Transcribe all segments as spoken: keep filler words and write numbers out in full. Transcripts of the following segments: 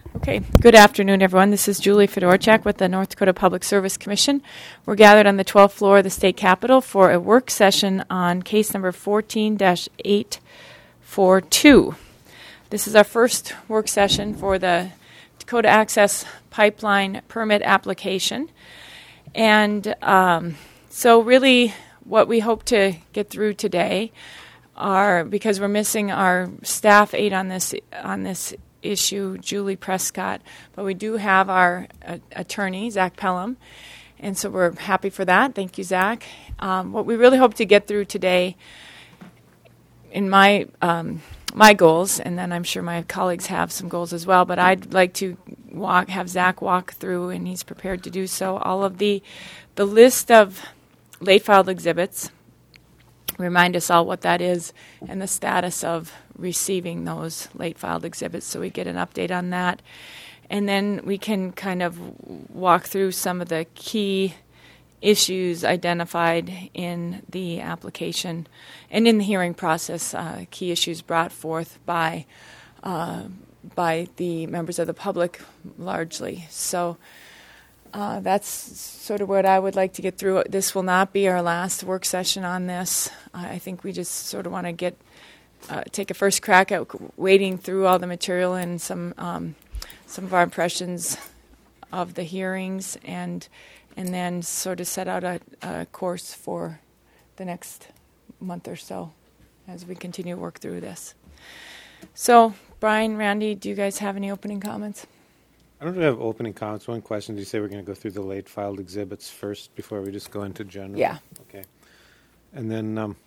Okay, good afternoon, everyone. This is Julie Fedorchak with the North Dakota Public Service Commission. We're gathered on the twelfth floor of the State Capitol for a work session on case number fourteen dash eight forty-two. This is our first work session for the Dakota Access Pipeline permit application. And um, so really what we hope to get through today are, because we're missing our staff aide on this on this issue, Julie Prescott, but we do have our uh, attorney, Zach Pelham, and so we're happy for that. Thank you, Zach. Um, what we really hope to get through today, in my um, my goals, and then I'm sure my colleagues have some goals as well, but I'd like to walk, have Zach walk through, and he's prepared to do so, all of the the list of late filed exhibits, remind us all what that is, and the status of receiving those late filed exhibits so we get an update on that. And then we can kind of walk through some of the key issues identified in the application and in the hearing process, uh, key issues brought forth by uh, by the members of the public largely. So Uh, that's sort of what I would like to get through. This will not be our last work session on this. I I think we just sort of want to get uh, take a first crack at wading through all the material and some um, some of our impressions of the hearings, and and then sort of set out a, a course for the next month or so as we continue to work through this. So, Brian, Randy, do you guys have any opening comments? I don't have opening comments. One question, did you say we're going to go through the late filed exhibits first before we just go into general? Yeah. Okay. And then, um,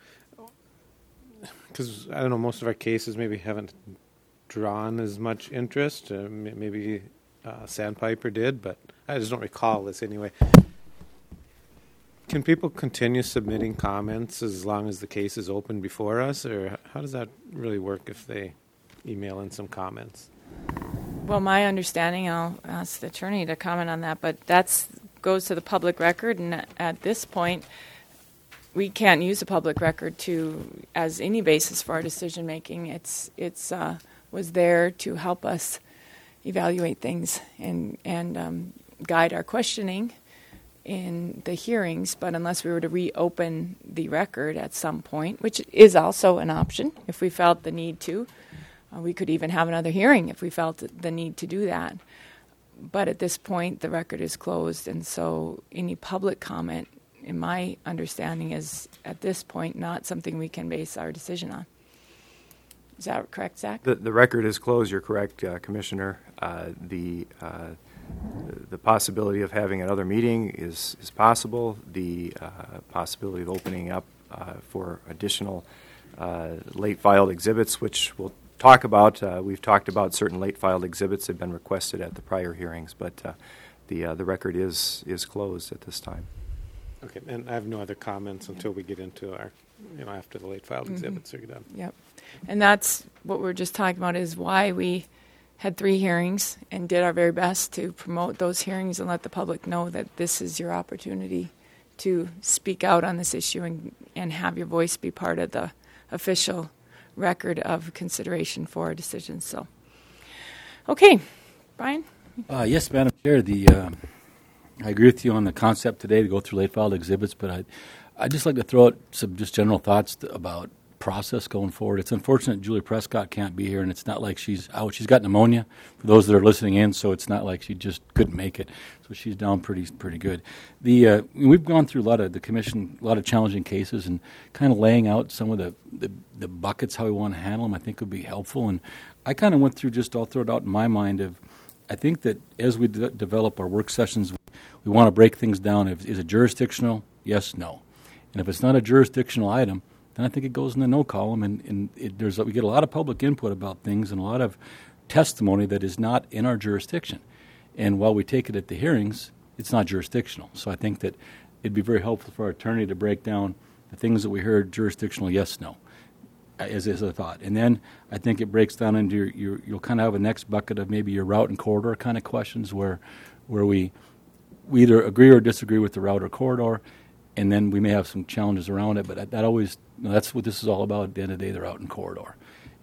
because, I don't know, most of our cases maybe haven't drawn as much interest. Uh, m- maybe uh, Sandpiper did, but I just don't recall this anyway. Can people continue submitting comments as long as the case is open before us, or how does that really work if they email in some comments? Well, my understanding, I'll ask the attorney to comment on that, but that's goes to the public record, and at this point, we can't use the public record to as any basis for our decision making. It's it's uh, was there to help us evaluate things and and um, guide our questioning in the hearings. But unless we were to reopen the record at some point, which is also an option if we felt the need to. Uh, we could even have another hearing if we felt the need to do that. But at this point, the record is closed, and so any public comment, in my understanding, is at this point not something we can base our decision on. Is that correct, Zach? The, the record is closed. You're correct, uh, Commissioner. Uh, the uh, the possibility of having another meeting is, is possible. The uh, possibility of opening up uh, for additional uh, late filed exhibits, which will talk about. Uh, we've talked about certain late filed exhibits that have been requested at the prior hearings, but uh, the uh, the record is is closed at this time. Okay, and I have no other comments until we get into our, you know, after the late filed mm-hmm. exhibits are done. Yep, and that's what we're just talking about is why we had three hearings and did our very best to promote those hearings and let the public know that this is your opportunity to speak out on this issue and, and have your voice be part of the official record of consideration for our decisions. So, okay, Brian? Uh, yes, Madam Chair, the uh, I agree with you on the concept today to go through late filed exhibits, but I, I'd just like to throw out some just general thoughts th- about process going forward. It's unfortunate Julie Prescott can't be here, and it's not like she's out. She's got pneumonia, for those that are listening in, so it's not like she just couldn't make it. So she's down pretty pretty good. The uh, we've gone through a lot of the commission, a lot of challenging cases, and kind of laying out some of the, the, the buckets, how we want to handle them, I think would be helpful. And I kind of went through, just I'll throw it out in my mind, of I think that as we de- develop our work sessions, we, we want to break things down. If, is it jurisdictional? Yes, no. And if it's not a jurisdictional item, then I think it goes in the no column, and, and it, there's we get a lot of public input about things and a lot of testimony that is not in our jurisdiction. And while we take it at the hearings, it's not jurisdictional. So I think that it'd be very helpful for our attorney to break down the things that we heard jurisdictional, yes, no, as, as a thought. And then I think it breaks down into your, your you'll kind of have a next bucket of maybe your route and corridor kind of questions where where we we either agree or disagree with the route or corridor, and then we may have some challenges around it. But that, that always, you know, that's what this is all about at the end of the day, the route and corridor.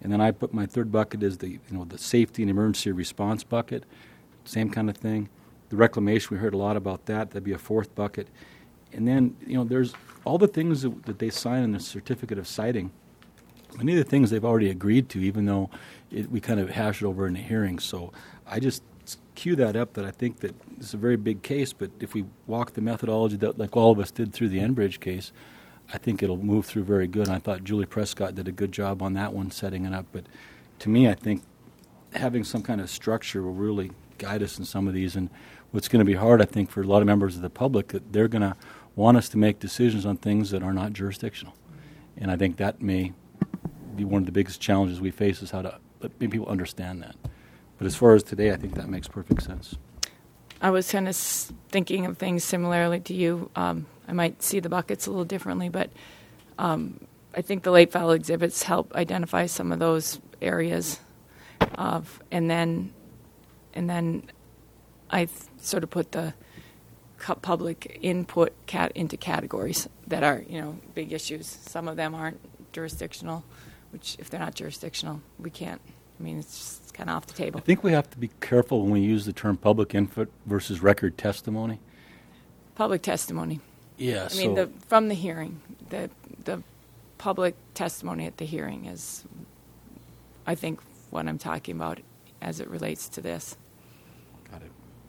And then I put my third bucket is the you know the safety and emergency response bucket, same kind of thing. The reclamation, we heard a lot about that. That'd be a fourth bucket. And then, you know, there's all the things that, that they sign in the certificate of citing. Many of the things they've already agreed to, even though it, we kind of hash it over in the hearing. So I just cue that up that I think that it's a very big case, but if we walk the methodology that like all of us did through the Enbridge case, I think it'll move through very good. And I thought Julie Prescott did a good job on that one, setting it up. But to me, I think having some kind of structure will really guide us in some of these. And what's going to be hard, I think, for a lot of members of the public, that they're going to want us to make decisions on things that are not jurisdictional. And I think that may be one of the biggest challenges we face, is how to let people understand that. But as far as today, I think that makes perfect sense. I was kind of s- thinking of things similarly to you. Um, I might see the buckets a little differently, but um, I think the late file exhibits help identify some of those areas. Of, and then, and then I th- sort of put the cu- public input cat into categories that are, you know, big issues. Some of them aren't jurisdictional, which if they're not jurisdictional, we can't. I mean, it's just kind of off the table. I think we have to be careful when we use the term public input versus record testimony. Public testimony. Yeah. I so mean, the, from the hearing, the the public testimony at the hearing is, I think, what I'm talking about as it relates to this. Got it.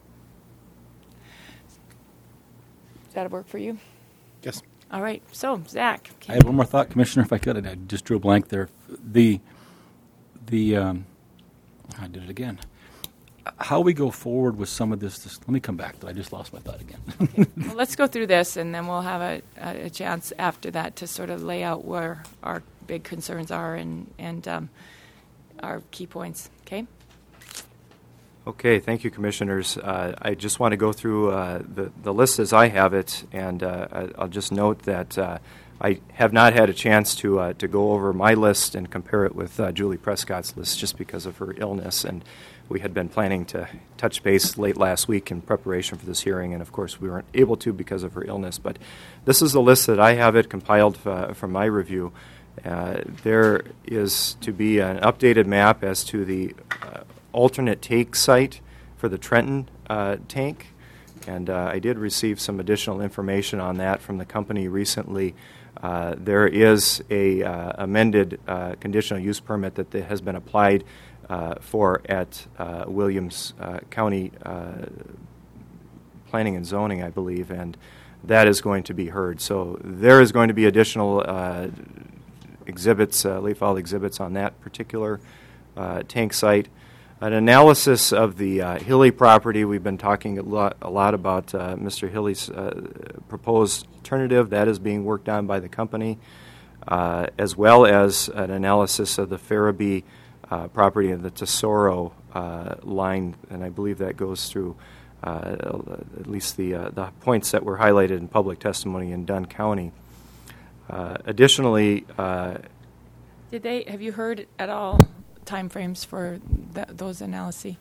Does that work for you? Yes. All right. So, Zach. I had one more thought, Commissioner, if I could. I just drew a blank there. The, the, um, I did it again. How we go forward with some of this, this let me come back, though. I just lost my thought again. Okay. Well, let's go through this, and then we'll have a, a, a chance after that to sort of lay out where our big concerns are and, and um, our key points. Okay? Okay, thank you, Commissioners. Uh, I just want to go through uh, the, the list as I have it, and uh, I, I'll just note that uh, I have not had a chance to uh, to go over my list and compare it with uh, Julie Prescott's list just because of her illness, and we had been planning to touch base late last week in preparation for this hearing, and of course we weren't able to because of her illness. But this is the list that I have it compiled uh, from my review. Uh, there is to be an updated map as to the uh, alternate take site for the Trenton uh, tank, and uh, I did receive some additional information on that from the company recently. Uh, there is a uh, amended uh, conditional use permit that th- has been applied uh, for at uh, Williams uh, County uh, Planning and Zoning, I believe, and that is going to be heard. So there is going to be additional uh, exhibits, uh, late file exhibits on that particular uh, tank site. An analysis of the uh, Hilly property. We've been talking a lot, a lot about uh, Mister Hilly's uh, proposed alternative. That is being worked on by the company, uh, as well as an analysis of the Farabee uh, property and the Tesoro uh, line, and I believe that goes through uh, at least the uh, the points that were highlighted in public testimony in Dunn County. Uh, additionally, uh, Did they? Have you heard at all timeframes for th- those analyses?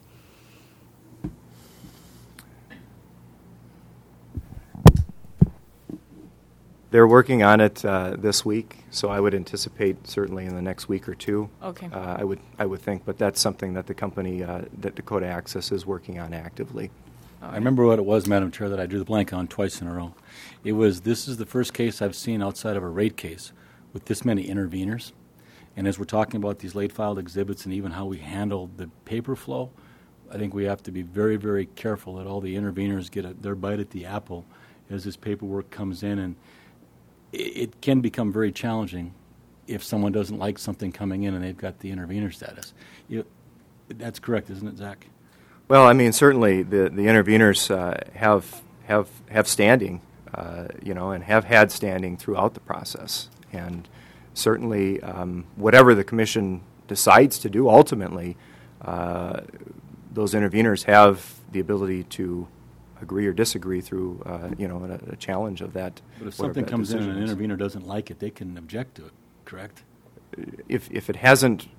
They're working on it uh, this week, so I would anticipate certainly in the next week or two. Okay. Uh, I would I would think, but that's something that the company, uh, that Dakota Access, is working on actively. I remember what it was, Madam Chair, that I drew the blank on twice in a row. It was, this is the first case I've seen outside of a rate case with this many interveners. And as we're talking about these late filed exhibits and even how we handle the paper flow, I think we have to be very, very careful that all the interveners get a, their bite at the apple as this paperwork comes in. And it, it can become very challenging if someone doesn't like something coming in and they've got the intervener status. You, that's correct, isn't it, Zach? Well, I mean, certainly the the interveners uh, have have have standing, uh, you know, and have had standing throughout the process, and certainly um, whatever the commission decides to do ultimately, uh, those interveners have the ability to agree or disagree through, uh, you know, a, a challenge of that. But if something comes in and an intervener doesn't like it, they can object to it, correct? If if it hasn't,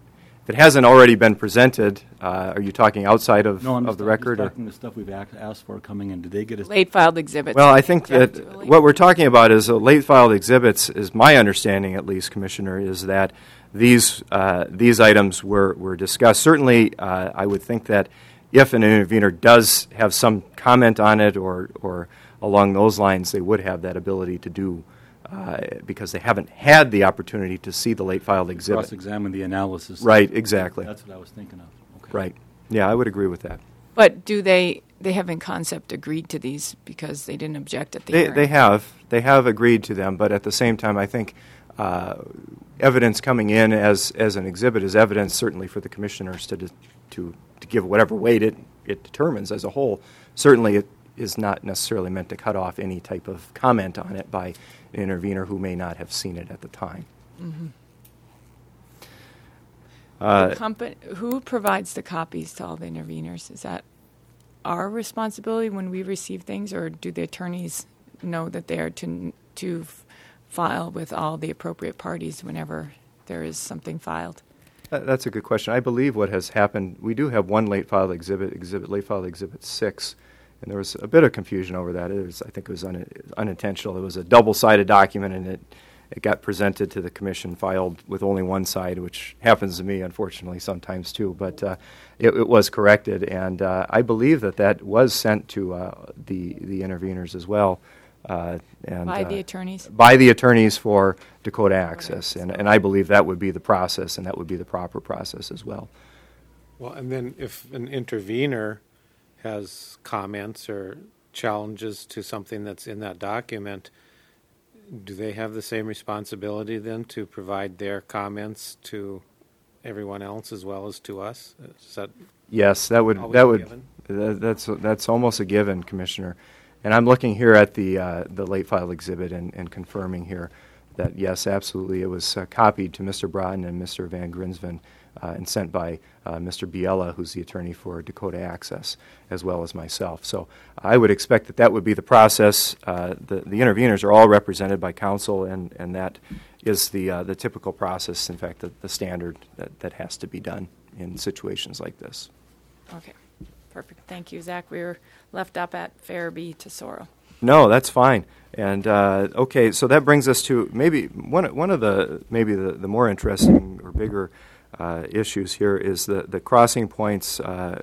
if it hasn't already been presented, uh, are you talking outside of, No, I'm of just, the I'm record? just or? talking the stuff we've ac- asked for coming in. Did they get a Late filed exhibits. Well, I think Jeff, that do we- what we're talking about is uh, late filed exhibits, is my understanding at least, Commissioner, is that these uh, these items were, were discussed. Certainly, uh, I would think that if an intervener does have some comment on it or, or along those lines, they would have that ability to do uh, because they haven't had the opportunity to see the late filed exhibit. cross-examine the analysis? Right, exactly. That's what I was thinking of. Okay. Right. Yeah, I would agree with that. But do they, they have in concept agreed to these because they didn't object at the They, hearing? they have. They have agreed to them, but at the same time, I think uh, evidence coming in as, as an exhibit is evidence certainly for the commissioners to, de- to, to give whatever weight it, it determines as a whole. Certainly it is not necessarily meant to cut off any type of comment on it by an intervener who may not have seen it at the time. Mm-hmm. Uh, The company, who provides the copies to all the interveners? Is that our responsibility when we receive things, or do the attorneys know that they are to to f- file with all the appropriate parties whenever there is something filed? That- That's a good question. I believe what has happened, we do have one late filed exhibit, exhibit late filed exhibit six, and there was a bit of confusion over that. It was, I think it was un, unintentional. It was a double-sided document, and it, it got presented to the commission, filed with only one side, which happens to me, unfortunately, sometimes too. But uh, it, it was corrected, and uh, I believe that that was sent to uh, the the interveners as well. Uh, and, By uh, the attorneys? by the attorneys for Dakota Access, and, and I believe that would be the process, and that would be the proper process as well. Well, and then if an intervener has comments or challenges to something that's in that document, do they have the same responsibility then to provide their comments to everyone else as well as to us? Is that Yes, that would always that a would given? that, that's that's almost a given, Commissioner. And I'm looking here at the uh, the late file exhibit and, and confirming here that yes, absolutely, it was uh, copied to Mister Broughton and Mister Van Grinsven uh, and sent by uh, Mister Biella, who's the attorney for Dakota Access, as well as myself. So I would expect that that would be the process. Uh, the the interveners are all represented by counsel, and, and that is the uh, the typical process. In fact, the, the standard that, that has to be done in situations like this. Okay, perfect. Thank you, Zach. We were left up at Farabee to Sorrel. No, that's fine. And uh, okay, so that brings us to maybe one one of the maybe the, the more interesting or bigger uh, issues here is the the crossing points, uh,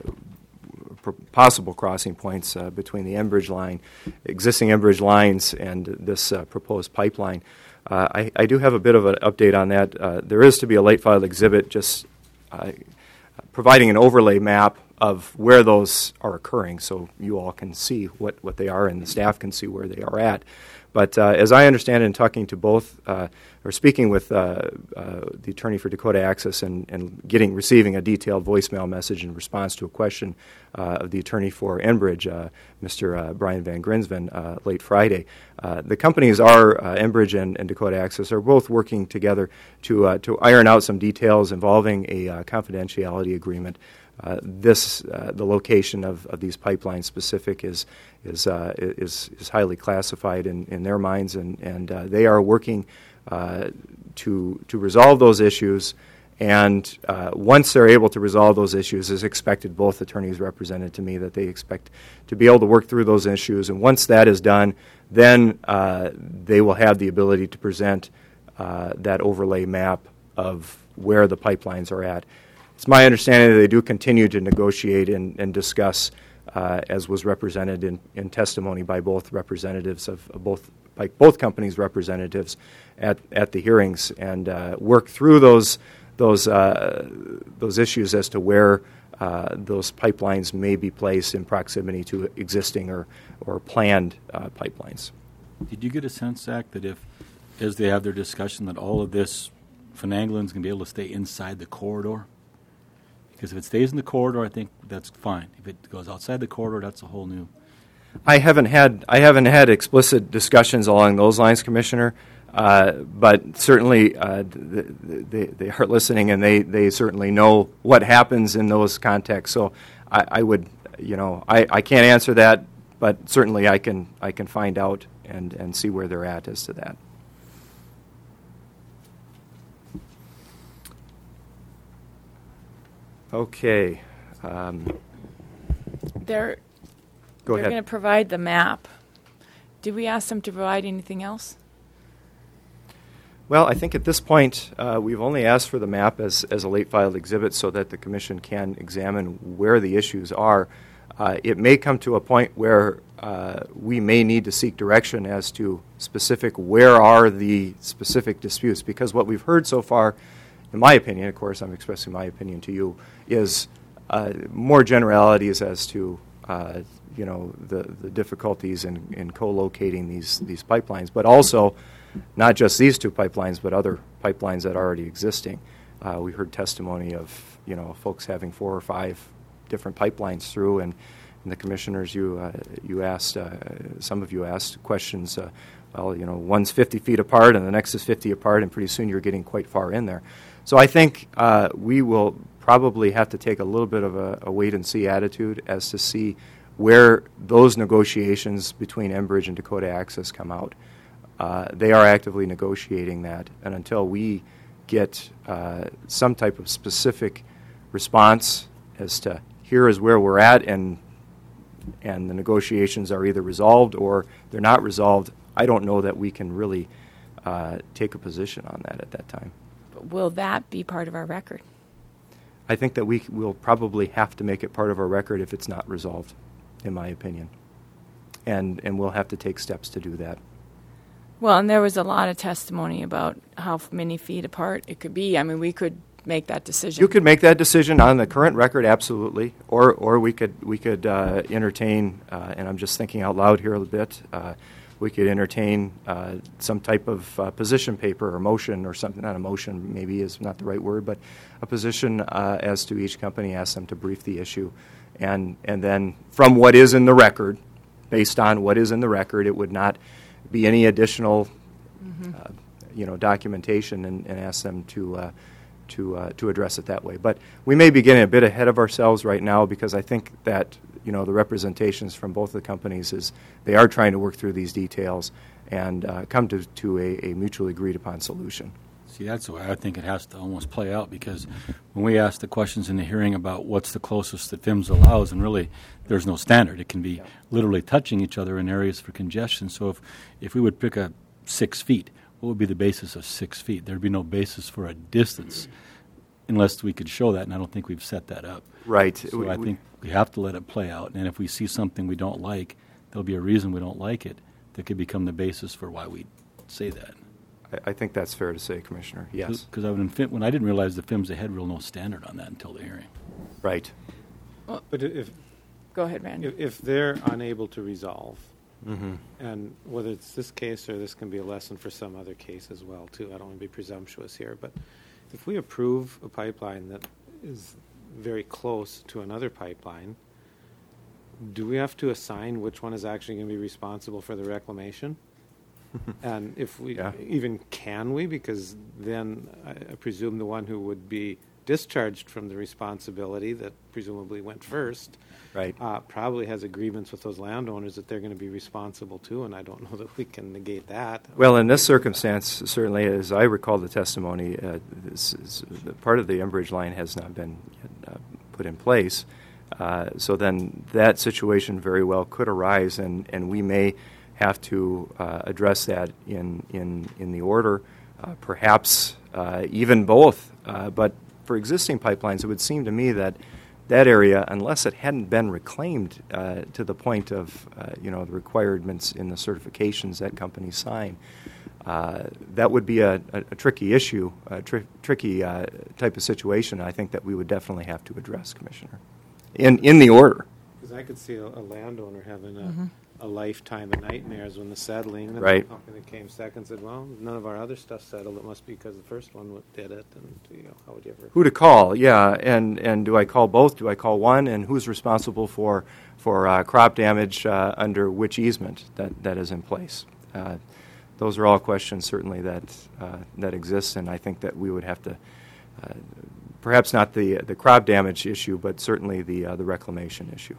pr- possible crossing points uh, between the Enbridge line, existing Enbridge lines, and this uh, proposed pipeline. Uh, I, I do have a bit of an update on that. Uh, there is to be a late filed exhibit, just uh, providing an overlay map of where those are occurring, so you all can see what, what they are and the staff can see where they are at. But uh, as I understand in talking to both, uh, or speaking with uh, uh, the attorney for Dakota Access and, and getting receiving a detailed voicemail message in response to a question uh, of the attorney for Enbridge, uh, Mister Uh, Brian Van Grinsven, uh, late Friday, uh, the companies are, uh, Enbridge and, and Dakota Access, are both working together to, uh, to iron out some details involving a uh, confidentiality agreement. Uh, this, uh, the location of, of these pipelines specific is is uh, is, is highly classified in, in their minds, and and uh, they are working uh, to to resolve those issues. And uh, once they're able to resolve those issues, as expected, both attorneys represented to me that they expect to be able to work through those issues. And once that is done, then uh, they will have the ability to present uh, that overlay map of where the pipelines are at. It's my understanding that they do continue to negotiate and, and discuss, uh, as was represented in, in testimony by both representatives of, of both by both companies' representatives at, at the hearings, and uh, work through those those uh, those issues as to where uh, those pipelines may be placed in proximity to existing or or planned uh, pipelines. Did you get a sense, Zach, that if, as they have their discussion, that all of this finagling is going to be able to stay inside the corridor? Because if it stays in the corridor, I think that's fine. If it goes outside the corridor, that's a whole new. I haven't had I haven't had explicit discussions along those lines, Commissioner. Uh, but certainly uh, they, they are listening, and they, they certainly know what happens in those contexts. So I, I would, you know, I, I can't answer that, but certainly I can I can find out and, and see where they're at as to that. Okay. Um, They're Go they're ahead. going to provide the map. Did we ask them to provide anything else? Well, I think at this point, uh, we've only asked for the map as, as a late filed exhibit so that the commission can examine where the issues are. Uh, it may come to a point where uh, we may need to seek direction as to specific where are the specific disputes, because what we've heard so far, in my opinion, of course I'm expressing my opinion to you, is uh, more generalities as to uh, you know the, the difficulties in, in co-locating these, these pipelines, but also not just these two pipelines, but other pipelines that are already existing. Uh, we heard testimony of you know folks having four or five different pipelines through, and, and the commissioners, you uh, you asked, uh, some of you asked questions. Uh, well, you know, one's fifty feet apart, and the next is fifty apart, and pretty soon you're getting quite far in there. So I think uh, we will probably have to take a little bit of a, a wait and see attitude as to see where those negotiations between Enbridge and Dakota Access come out. Uh, they are actively negotiating that, and until we get uh, some type of specific response as to here is where we're at, and and the negotiations are either resolved or they're not resolved, I don't know that we can really uh, take a position on that at that time. Will that be part of our record? I think that we will probably have to make it part of our record if it's not resolved, in my opinion, and and we'll have to take steps to do that. Well, and there was a lot of testimony about how f- many feet apart it could be. I mean, we could make that decision. You could make that decision on the current record, absolutely, or or we could we could uh, entertain, uh, and I'm just thinking out loud here a little bit. Uh, we could entertain uh, some type of uh, position paper or motion or something. Not a motion, maybe is not the right word, but a position uh, as to each company. Ask them to brief the issue, and and then from what is in the record, based on what is in the record, it would not be any additional, mm-hmm. uh, you know, documentation, and, and ask them to. Uh, to uh, to address it that way. But we may be getting a bit ahead of ourselves right now, because I think that, you know, the representations from both the companies is they are trying to work through these details and uh, come to, to a, a mutually agreed upon solution. See, that's the way I think it has to almost play out, because when we ask the questions in the hearing about what's the closest that F I M S allows, and really there's no standard. It can be yeah. literally touching each other in areas for congestion. So if, if we would pick a six feet, what would be the basis of six feet? There'd be no basis for a distance unless we could show that, and I don't think we've set that up. Right. So we, I think we have to let it play out, and if we see something we don't like, there'll be a reason we don't like it that could become the basis for why we say that. I, I think that's fair to say, Commissioner, yes. Because I would, when I didn't realize the F I M S, they had real no standard on that until the hearing. Right. Well, but if Go ahead, Randy. if, if they're unable to resolve, Mm-hmm. and whether it's this case or this can be a lesson for some other case as well, too. I don't want to be presumptuous here, but if we approve a pipeline that is very close to another pipeline, do we have to assign which one is actually going to be responsible for the reclamation? And if we yeah. even can we, because then I, I presume the one who would be discharged from the responsibility that presumably went first, right, uh, probably has agreements with those landowners that they're going to be responsible too, and I don't know that we can negate that. Well, in this circumstance, certainly, as I recall the testimony, uh, this is, the part of the Enbridge line has not been uh, put in place. Uh, so then that situation very well could arise, and, and we may have to uh, address that in, in, in the order, uh, perhaps uh, even both. Uh, but for existing pipelines, it would seem to me that that area, unless it hadn't been reclaimed uh, to the point of, uh, you know, the requirements in the certifications that companies sign, uh, that would be a, a, a tricky issue, a tri- tricky uh, type of situation. I think that we would definitely have to address, Commissioner, in in the order. Because I could see a, a landowner having a, Mm-hmm. a lifetime of nightmares when the settling, and right. the company that came second said, well, none of our other stuff settled. It must be because the first one did it. And, you know, how would you ever... Who to call, yeah. And, and do I call both? Do I call one? And who's responsible for, for uh, crop damage uh, under which easement that, that is in place? Uh, those are all questions, certainly, that, uh, that exist, and I think that we would have to, uh, perhaps not the, the crop damage issue, but certainly the, uh, the reclamation issue.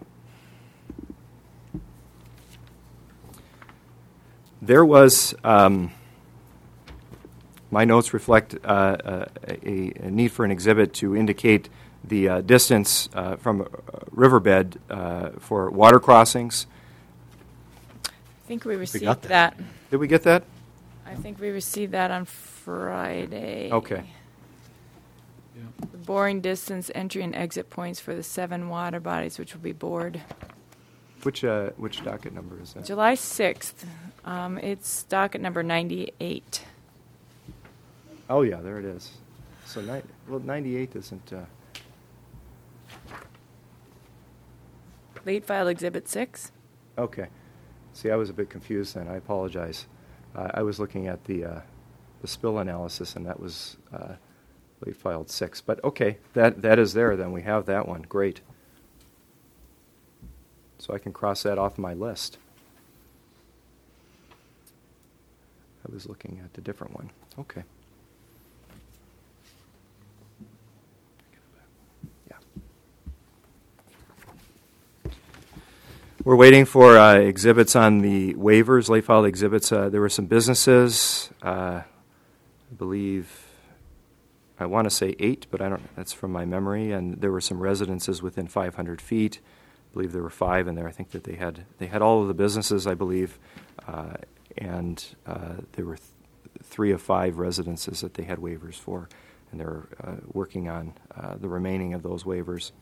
There was, um, my notes reflect uh, a, a need for an exhibit to indicate the uh, distance uh, from a riverbed uh, for water crossings. I think we received got that. that. Did we get that? I think we received that on Friday. Okay. The boring distance, entry and exit points for the seven water bodies, which will be bored. Which uh, which docket number is that? July sixth. Um, it's docket number ninety-eight. Oh yeah, there it is. So ni- well, ninety-eight isn't. Uh, Late file exhibit six. okay. See, I was a bit confused then. I apologize. Uh, I was looking at the uh, the spill analysis, and that was uh, late filed six. But okay, that that is there. Then we have that one. Great. So I can cross that off my list. I was looking at a different one. Okay. Yeah. We're waiting for uh, exhibits on the waivers, late filed exhibits. Uh, there were some businesses, uh, I believe, I want to say eight, but I don't. That's from my memory. And there were some residences within five hundred feet. I believe there were five in there. I think that they had they had all of the businesses, I believe, uh, and uh, there were th- three of five residences that they had waivers for, and they're uh, working on uh, the remaining of those waivers.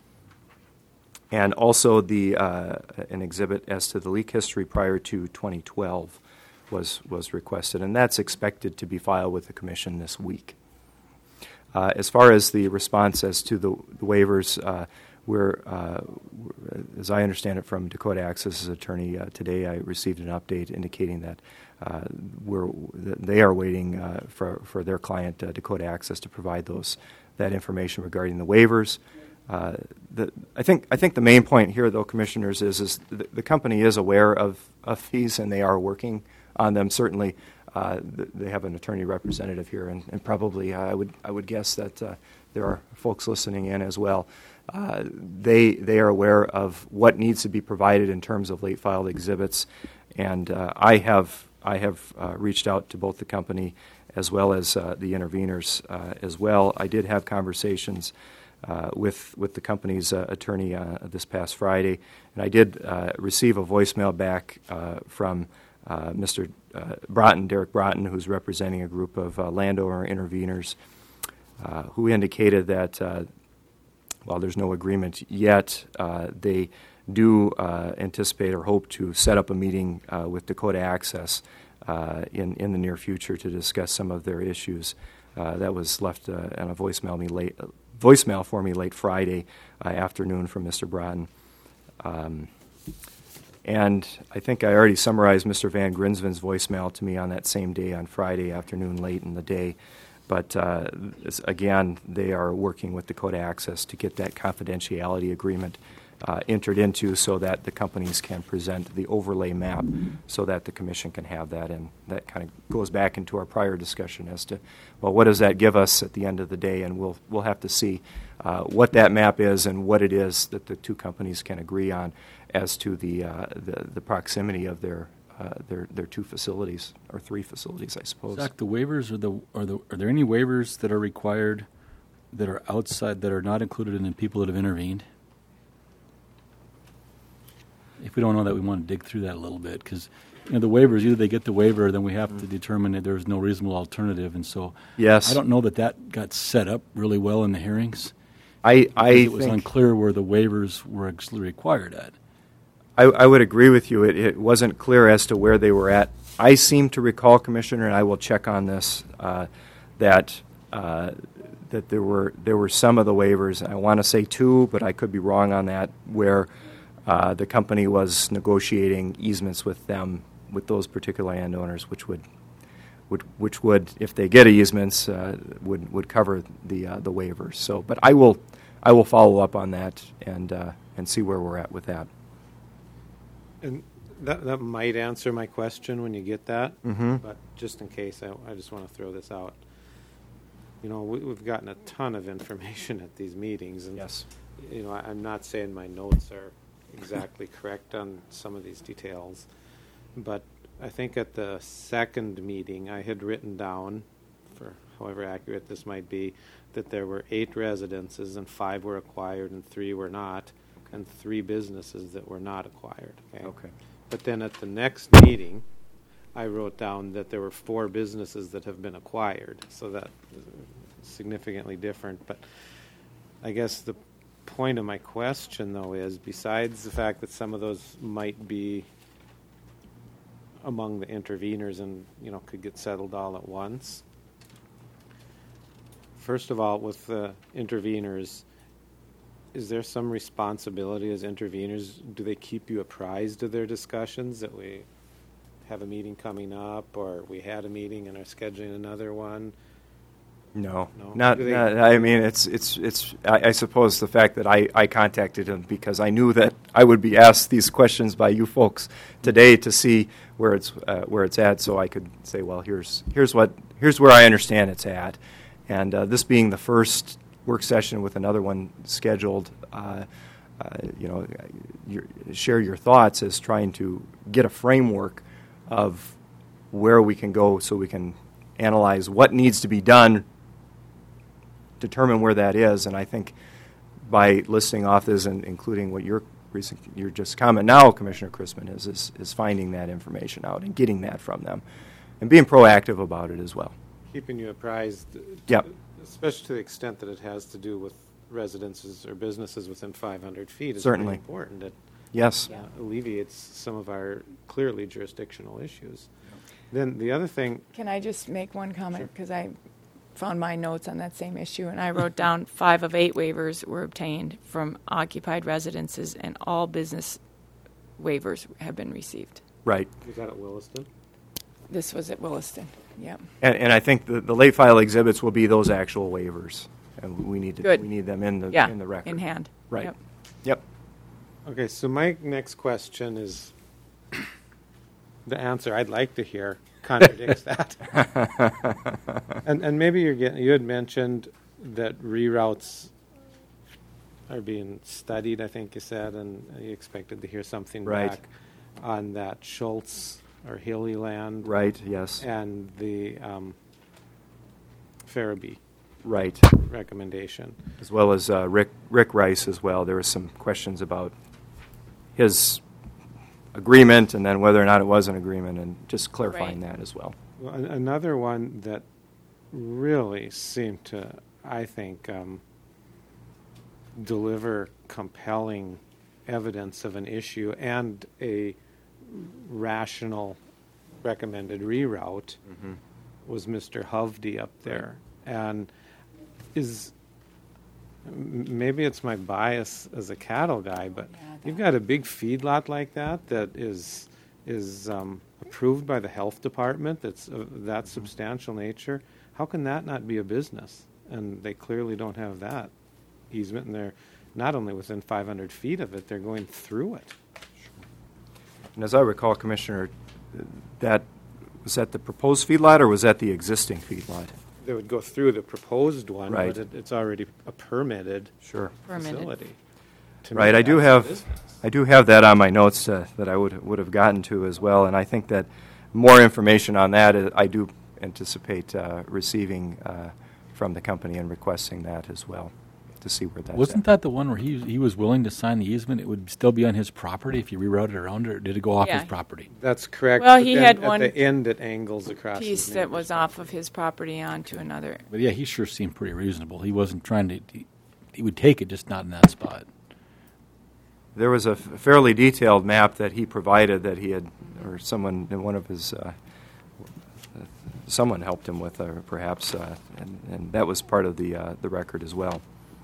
And also the uh, an exhibit as to the leak history prior to twenty twelve was was requested, and that's expected to be filed with the Commission this week. Uh, as far as the response as to the, the waivers, uh, we're, uh, as I understand it from Dakota Access's attorney uh, today, I received an update indicating that uh, we're that they are waiting uh, for for their client uh, Dakota Access to provide those that information regarding the waivers. Uh, the, I think I think the main point here, though, Commissioners, is is the, the company is aware of, of these and they are working on them. Certainly, uh, th- they have an attorney representative here, and, and probably uh, I would I would guess that uh, there are folks listening in as well. Uh, they they are aware of what needs to be provided in terms of late filed exhibits, and uh, I have I have uh, reached out to both the company as well as uh, the interveners uh, as well. I did have conversations uh, with with the company's uh, attorney uh, this past Friday, and I did uh, receive a voicemail back uh, from uh, Mister Uh, Broughton, Derek Broughton, who's representing a group of uh, landowner interveners, uh, who indicated that uh, while there's no agreement yet, uh, they do uh, anticipate or hope to set up a meeting uh, with Dakota Access uh, in, in the near future to discuss some of their issues. Uh, that was left uh, on a voicemail me late, uh, voicemail for me late Friday uh, afternoon from Mister Broughton. Um, and I think I already summarized Mister Van Grinsven's voicemail to me on that same day on Friday afternoon, late in the day. But uh, again, they are working with Dakota Access to get that confidentiality agreement uh, entered into so that the companies can present the overlay map so that the Commission can have that. And that kind of goes back into our prior discussion as to, well, what does that give us at the end of the day? And we'll we'll have to see uh, what that map is and what it is that the two companies can agree on as to the uh, the, the proximity of their Uh, their their two facilities or three facilities, I suppose. Zach, the waivers are the are the are there any waivers that are required that are outside that are not included in the people that have intervened? If we don't know that, we want to dig through that a little bit because you know the waivers either they get the waiver, or then we have mm. to determine that there's no reasonable alternative, and so yes, I don't know that that got set up really well in the hearings. I I it was think unclear where the waivers were actually required at. I, I would agree with you. It, it wasn't clear as to where they were at. I seem to recall, Commissioner, and I will check on this, uh, that uh, that there were there were some of the waivers. I want to say two, but I could be wrong on that. Where uh, the company was negotiating easements with them, with those particular landowners, which would would which would, if they get easements, uh, would would cover the uh, the waivers. So, but I will I will follow up on that and uh, and see where we're at with that. And that that might answer my question when you get that, mm-hmm. but just in case, I, I just want to throw this out. You know, we, we've gotten a ton of information at these meetings, and yes, you know, I, I'm not saying my notes are exactly correct on some of these details, but I think at the second meeting I had written down, for however accurate this might be, that there were eight residences and five were acquired and three were not, and three businesses that were not acquired. Okay. Okay. But then at the next meeting, I wrote down that there were four businesses that have been acquired, so that is significantly different. But I guess the point of my question, though, is besides the fact that some of those might be among the interveners and, you know, could get settled all at once, first of all, with the interveners, is there some responsibility as interveners? Do they keep you apprised of their discussions, that we have a meeting coming up, or we had a meeting and are scheduling another one? No, No? not, Do they- not- I mean, it's, it's, it's, I, I suppose the fact that I, I contacted him because I knew that I would be asked these questions by you folks today to see where it's, uh, where it's at, so I could say, well, here's, here's what, here's where I understand it's at. And uh, this being the first work session with another one scheduled, uh, uh, you know, your, share your thoughts as trying to get a framework of where we can go so we can analyze what needs to be done, determine where that is. And I think by listing off this and including what your recent, your just comment now, Commissioner Chrisman, is, is is finding that information out and getting that from them and being proactive about it as well. Keeping you apprised, Yep. especially to the extent that it has to do with residences or businesses within five hundred feet, is Certainly. very important. It Yes. uh, alleviates some of our clearly jurisdictional issues. Then the other thing, Can I just make one comment? Because I found my notes on that same issue, and I wrote down five of eight waivers were obtained from occupied residences, and all business waivers have been received. Right. was that at Williston? This was at Williston. Yep. And, and I think the, the late file exhibits will be those actual waivers, and we need to Good. we need them in the Yeah. in the record. In hand. Right. Yep. Yep. Okay, so my next question is, the answer I'd like to hear contradicts that. and and maybe you're getting, you had mentioned that reroutes are being studied, I think you said, and you expected to hear something Right. back on that Schultz or Hilly land Right. Yes. and the um, Farabee Right. recommendation. As well as uh, Rick Rick Rice as well. There was some questions about his agreement and then whether or not it was an agreement, and just clarifying Right. that as well. Well, an- another one that really seemed to, I think, um, deliver compelling evidence of an issue and a rational recommended reroute was Mister Hovde up there. And is m- maybe it's my bias as a cattle guy, but Yeah, you've that- got a big feedlot like that that is is um, approved by the health department. That's of that substantial nature. How can that not be a business? And they clearly don't have that easement, and they're not only within five hundred feet of it, they're going through it. And as I recall, Commissioner, that was that the proposed feedlot or was that the existing feedlot? They would go through the proposed one, Right. but it, it's already a permitted Sure. Permitted. facility. To Right, me, I do that's a have, business. I do have that on my notes uh, that I would would have gotten to as well, and I think that more information on that uh, I do anticipate uh, receiving uh, from the company and requesting that as well to see where that's Wasn't at. that the one where he he was willing to sign the easement? It would still be on his property if you rerouted around, or did it go off Yeah. his property? That's correct. Well, but he then had at one the end it angles across piece his that neighbor's was off of his property onto another. But yeah, he sure seemed pretty reasonable. He wasn't trying to. He, he would take it, just not in that spot. There was a f- fairly detailed map that he provided that he had, or someone, one of his, uh, someone helped him with, uh, perhaps, uh, and, and that was part of the uh, the record as well.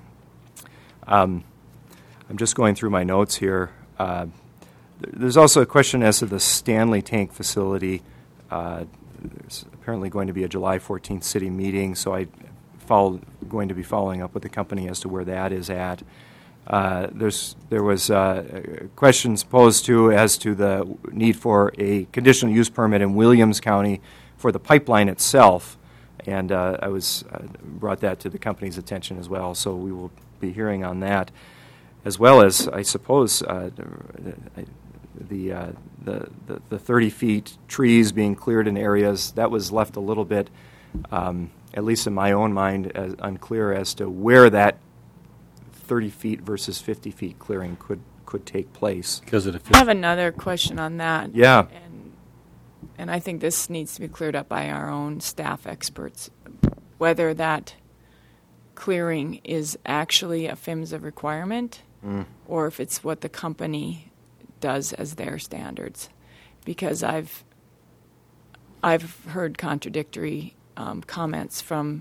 Um, I'm just going through my notes here. Uh, th- there's also a question as to the Stanley Tank facility. Uh, there's apparently going to be a July fourteenth city meeting, so I follow, going to be following up with the company as to where that is at. Uh, there's there was uh, questions posed to as to the need for a conditional use permit in Williams County for the pipeline itself, and uh, I was uh, brought that to the company's attention as well. So we will be hearing on that, as well as I suppose uh, the, uh, the the the thirty feet trees being cleared in areas that was left a little bit um, at least in my own mind, as unclear as to where that thirty feet versus fifty feet clearing could, could take place. Because of the I have another question on that. Yeah. And, and I think this needs to be cleared up by our own staff experts, whether that clearing is actually a PHMSA requirement Mm. or if it's what the company does as their standards. Because I've I've heard contradictory um, comments from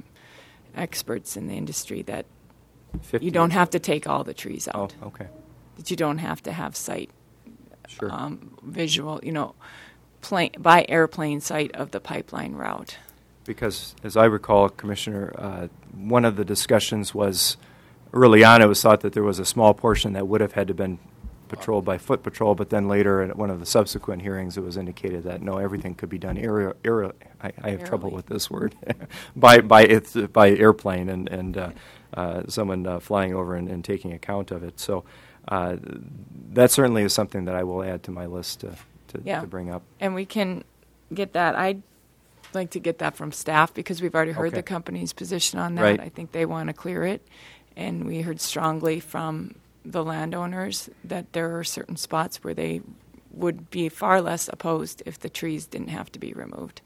experts in the industry that fifty you don't have to take all the trees Oh, out, okay. that you don't have to have site Sure. um, visual, you know, plane, by airplane sight of the pipeline route. Because, as I recall, Commissioner, uh, one of the discussions was, early on it was thought that there was a small portion that would have had to been patrolled by foot patrol, but then later at one of the subsequent hearings it was indicated that no, everything could be done aerial, aerial I, I have trouble Aerially. with this word, by by it's, by airplane and, and uh, uh, someone uh, flying over and, and taking account of it. So uh, that certainly is something that I will add to my list to, to, Yeah. to bring up. And we can get that. I'd like to get that from staff because we've already heard Okay. the company's position on that. Right. I think they want to clear it. And we heard strongly from the landowners that there are certain spots where they would be far less opposed if the trees didn't have to be removed,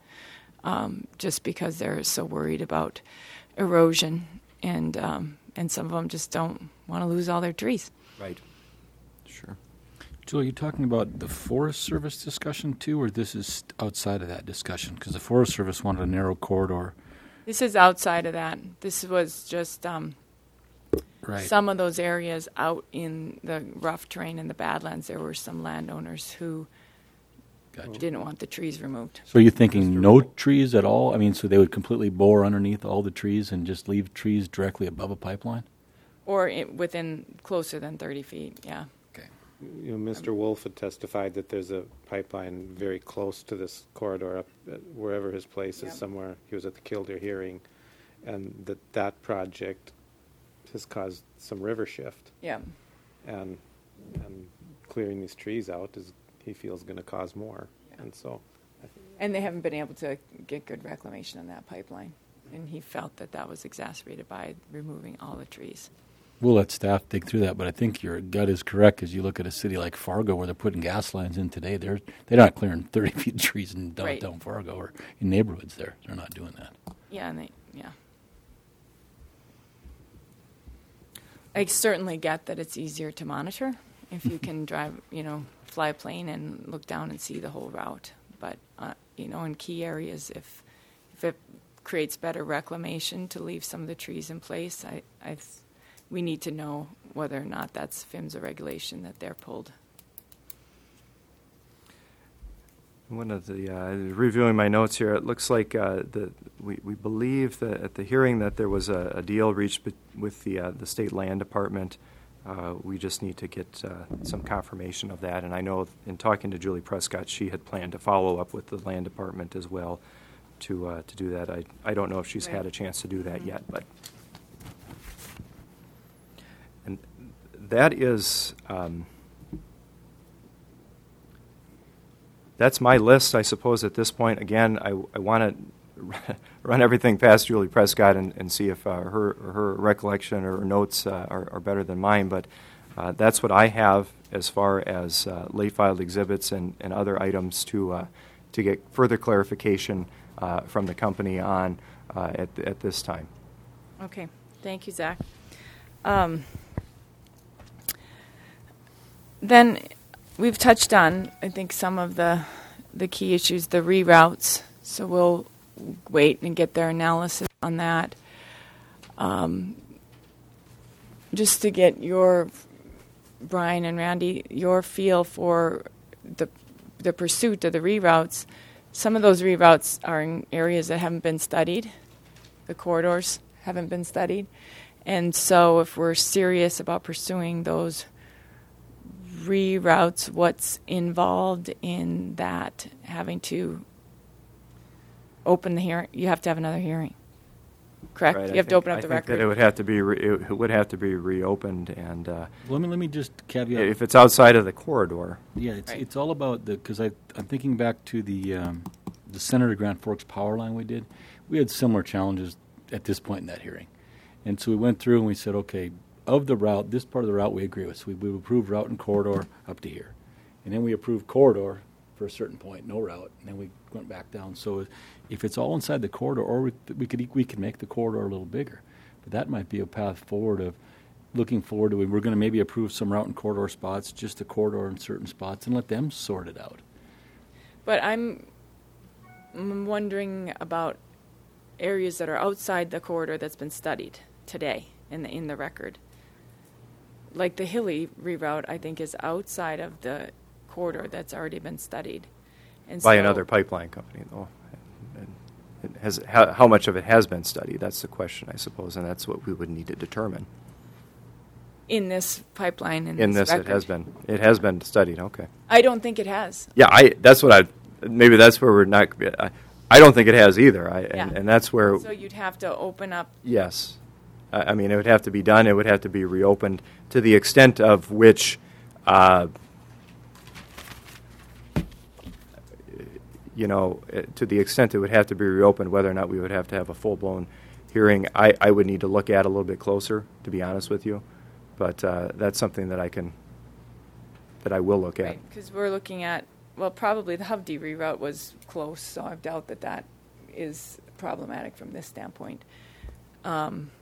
um, just because they're so worried about erosion, and um, and some of them just don't want to lose all their trees. Right. Sure. Jill, are you talking about the Forest Service discussion too, or this is outside of that discussion? Because the Forest Service wanted a narrow corridor. This is outside of that. This was just um, Right. some of those areas out in the rough terrain in the Badlands. There were some landowners who Gotcha. didn't want the trees removed. So are you thinking no trees at all? I mean, so they would completely bore underneath all the trees and just leave trees directly above a pipeline? Or it, within closer than thirty feet, yeah. Okay. You know, Mister Wolf had testified that there's a pipeline very close to this corridor up at wherever his place Yep. is somewhere. He was at the Killdeer hearing, and that that project has caused some river shift, Yeah. and and clearing these trees out is, he feels, going to cause more. Yeah. And so, And they haven't been able to get good reclamation on that pipeline. And he felt that that was exacerbated by removing all the trees. We'll let staff dig through that, but I think your gut is correct as you look at a city like Fargo where they're putting gas lines in today. They're they're not clearing thirty feet of trees in downtown Right. Fargo or in neighborhoods there. They're not doing that. Yeah, and they, yeah. I certainly get that it's easier to monitor if you can drive, you know, fly a plane and look down and see the whole route. But, uh, you know, in key areas, if if it creates better reclamation to leave some of the trees in place, I, I, we need to know whether or not that's PHMSA regulation that they're pulled. One of the uh, reviewing my notes here, it looks like uh, the we, we believe that at the hearing that there was a, a deal reached be- with the uh, the state land department. Uh, we just need to get uh, some confirmation of that. And I know in talking to Julie Prescott, she had planned to follow up with the land department as well to uh, to do that. I I don't know if she's Right. had a chance to do that yet, but and that is. Um, That's my list, I suppose, at this point. Again, I, I want to run everything past Julie Prescott and, and see if uh, her her recollection or notes uh, are, are better than mine. But uh, that's what I have as far as uh, late filed exhibits and, and other items to uh, to get further clarification uh, from the company on uh, at at this time. Okay, thank you, Zach. Um, then we've touched on, I think, some of the the key issues, the reroutes. So we'll wait and get their analysis on that. Um, just to get your, Brian and Randy, your feel for the the pursuit of the reroutes. Some of those reroutes are in areas that haven't been studied. The corridors haven't been studied. And so if we're serious about pursuing those reroutes, what's involved in that, having to open the hearing? You have to have another hearing, correct? Right, You I have to think- open up I the think record. that it would have to be re- it would have to be reopened, and uh, Let me let me just caveat. if it's outside of the corridor. Yeah, it's Right. it's all about the because I I'm thinking back to the um, the Senator Grand Forks power line we did. we had similar challenges at this point in that hearing. And so we went through and we said, okay, of the route, this part of the route we agree with. So we, we approved route and corridor up to here. And then we approved corridor for a certain point, no route, and then we went back down. So if it's all inside the corridor, or we, we could we could make the corridor a little bigger. But that might be a path forward of looking forward to, we're going to maybe approve some route and corridor spots, just a corridor in certain spots, and let them sort it out. But I'm I'm wondering about areas that are outside the corridor that's been studied today in the in the record. Like the Hilly reroute, I think, is outside of the corridor that's already been studied. And By so another pipeline company, though. And it has, how, how much of it has been studied? That's the question, I suppose, and that's what we would need to determine. in this pipeline, in, In this, this, it record. has been, it has been studied, okay. I don't think it has. Yeah, I, that's what I, maybe that's where we're not, I, I don't think it has either, I, Yeah. and, and that's where, So you'd have to open up. yes. I, I mean, it would have to be done, it would have to be reopened to the extent of which, uh, you know, uh, to the extent it would have to be reopened, whether or not we would have to have a full-blown hearing, I, I would need to look at a little bit closer, to be honest with you. But uh, that's something that I can, that I will look at. Right, because we're looking at, well, probably the Hovde reroute was close, so I doubt that that is problematic from this standpoint. Um,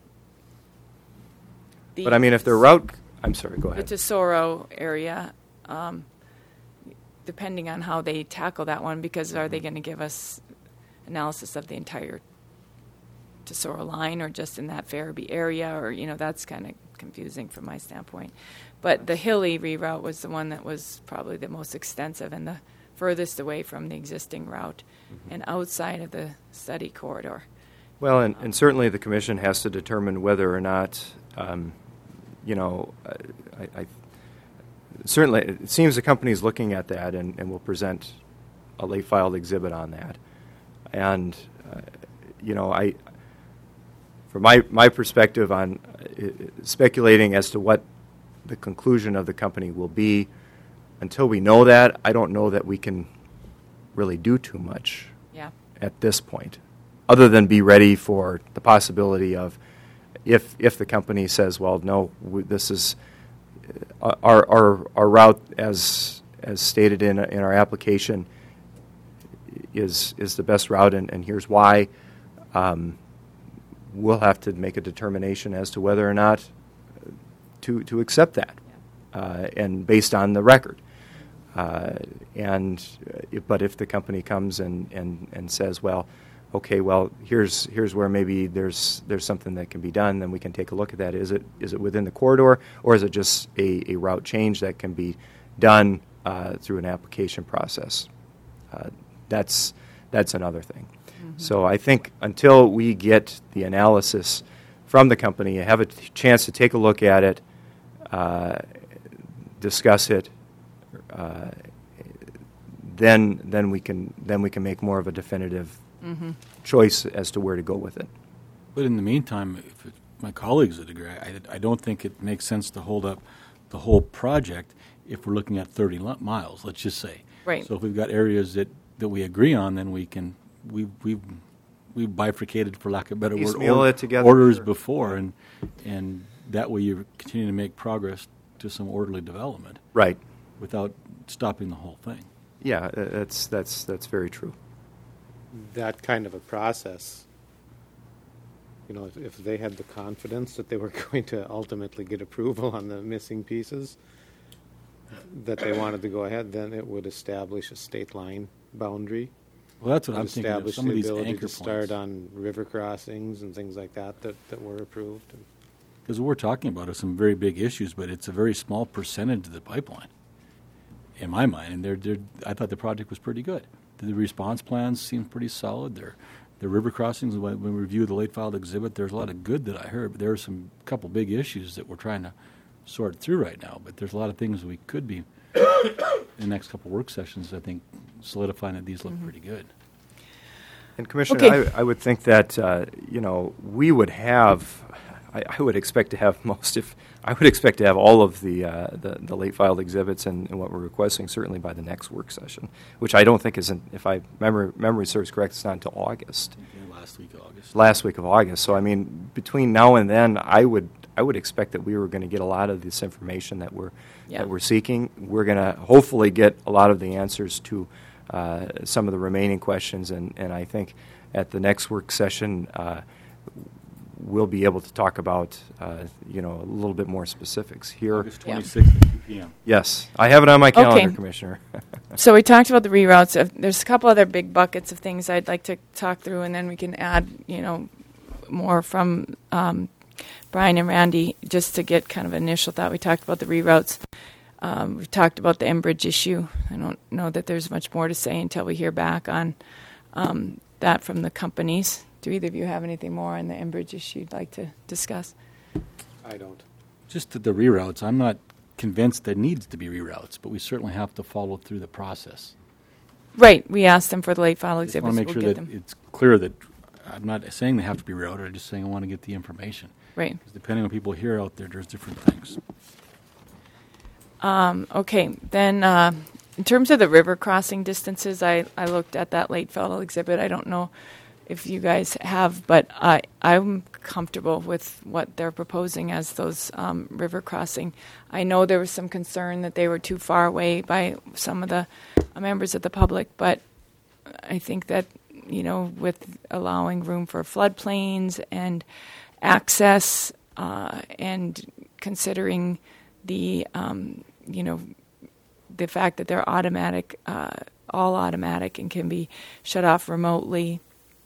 the But I mean, if the route, I'm sorry, go The ahead. Tesoro area, um, depending on how they tackle that one, because are they going to give us analysis of the entire Tesoro line or just in that Farabee area, or, you know, that's kind of confusing from my standpoint. But the Hilly reroute was the one that was probably the most extensive and the furthest away from the existing route and outside of the study corridor. Well, and, and certainly the commission has to determine whether or not, um, you know, I, I certainly it seems the company is looking at that and, and will present a late filed exhibit on that. And, uh, you know, I, from my, my perspective on uh, speculating as to what the conclusion of the company will be, until we know that, I don't know that we can really do too much Yeah. at this point, other than be ready for the possibility of if if the company says, well, no, w- this is uh, our our our route as as stated in in our application is is the best route, and, and here's why. Um, we'll have to make a determination as to whether or not to to accept that, uh, and based on the record. Uh, and uh, if, but if the company comes and, and, and says, well, okay, well, here's here's where maybe there's there's something that can be done, then we can take a look at that. Is it is it within the corridor, or is it just a, a route change that can be done uh, through an application process? Uh, that's that's another thing. Mm-hmm. So I think until we get the analysis from the company, have a t- chance to take a look at it, uh, discuss it, uh, then then we can then we can make more of a definitive Mm-hmm. choice as to where to go with it. But in the meantime, if it, my colleagues would agree, I, I don't think it makes sense to hold up the whole project if we're looking at thirty li- miles, let's just say. Right. So if we've got areas that, that we agree on, then we can, we we we bifurcated, for lack of a better word, Piecemeal it together. orders Sure. before, and and that way you continue to make progress to some orderly development Right. without stopping the whole thing. Yeah, uh, that's that's that's very true. That kind of a process, you know, if, if they had the confidence that they were going to ultimately get approval on the missing pieces, that they wanted to go ahead, then it would establish a state line boundary. Well, that's what Would I'm thinking of. establish Some of the these ability anchor to start points. on river crossings and things like that that, that were approved. And Because what we're talking about are some very big issues, but it's a very small percentage of the pipeline, in my mind. And they're, they're, I thought the project was pretty good. The response plans seem pretty solid. Their, the river crossings, when when we reviewed the late filed exhibit, there's a lot of good that I heard, but there are some couple big issues that we're trying to sort through right now. But there's a lot of things we could be, in the next couple work sessions, I think, solidifying that these look Mm-hmm. pretty good. And Commissioner, Okay. I, I would think that uh, you know we would have, I, I would expect to have most, if I would expect to have all of the uh, the, the late filed exhibits and, and what we're requesting certainly by the next work session, which I don't think is, in, if I memory memory serves correct, it's not until August. last week of August. last week of August. So I mean, between now and then, I would I would expect that we were going to get a lot of this information that we're Yeah. that we're seeking. We're going to hopefully get a lot of the answers to uh, some of the remaining questions, and, and I think at the next work session, uh, we'll be able to talk about uh, you know a little bit more specifics here. August twenty-sixth at two p.m. Yes, I have it on my calendar, Okay. Commissioner. So we talked about the reroutes. Uh, There's a couple other big buckets of things I'd like to talk through, and then we can add, you know, more from um, Brian and Randy just to get kind of initial thought. We talked about the reroutes. Um, we've talked about the Enbridge issue. I don't know that there's much more to say until we hear back on um, that from the companies. Do either of you have anything more on the Enbridge issue you'd like to discuss? I don't. Just the, the reroutes, I'm not convinced there needs to be reroutes, but we certainly have to follow through the process. Right. We asked them for the late file I just want exhibits. to make We'll sure get that them. it's clear that I'm not saying they have to be rerouted. I'm just saying I want to get the information. Right. 'Cause depending on people here out there, there's different things. Um, okay, then uh, in terms of the river crossing distances, I, I looked at that late file exhibit. I don't know if you guys have, but I, I'm comfortable with what they're proposing as those um, river crossing. I know there was some concern that they were too far away by some of the uh, members of the public, but I think that, you know, with allowing room for floodplains and access uh, and considering the, um, you know, the fact that they're automatic, uh, all automatic and can be shut off remotely,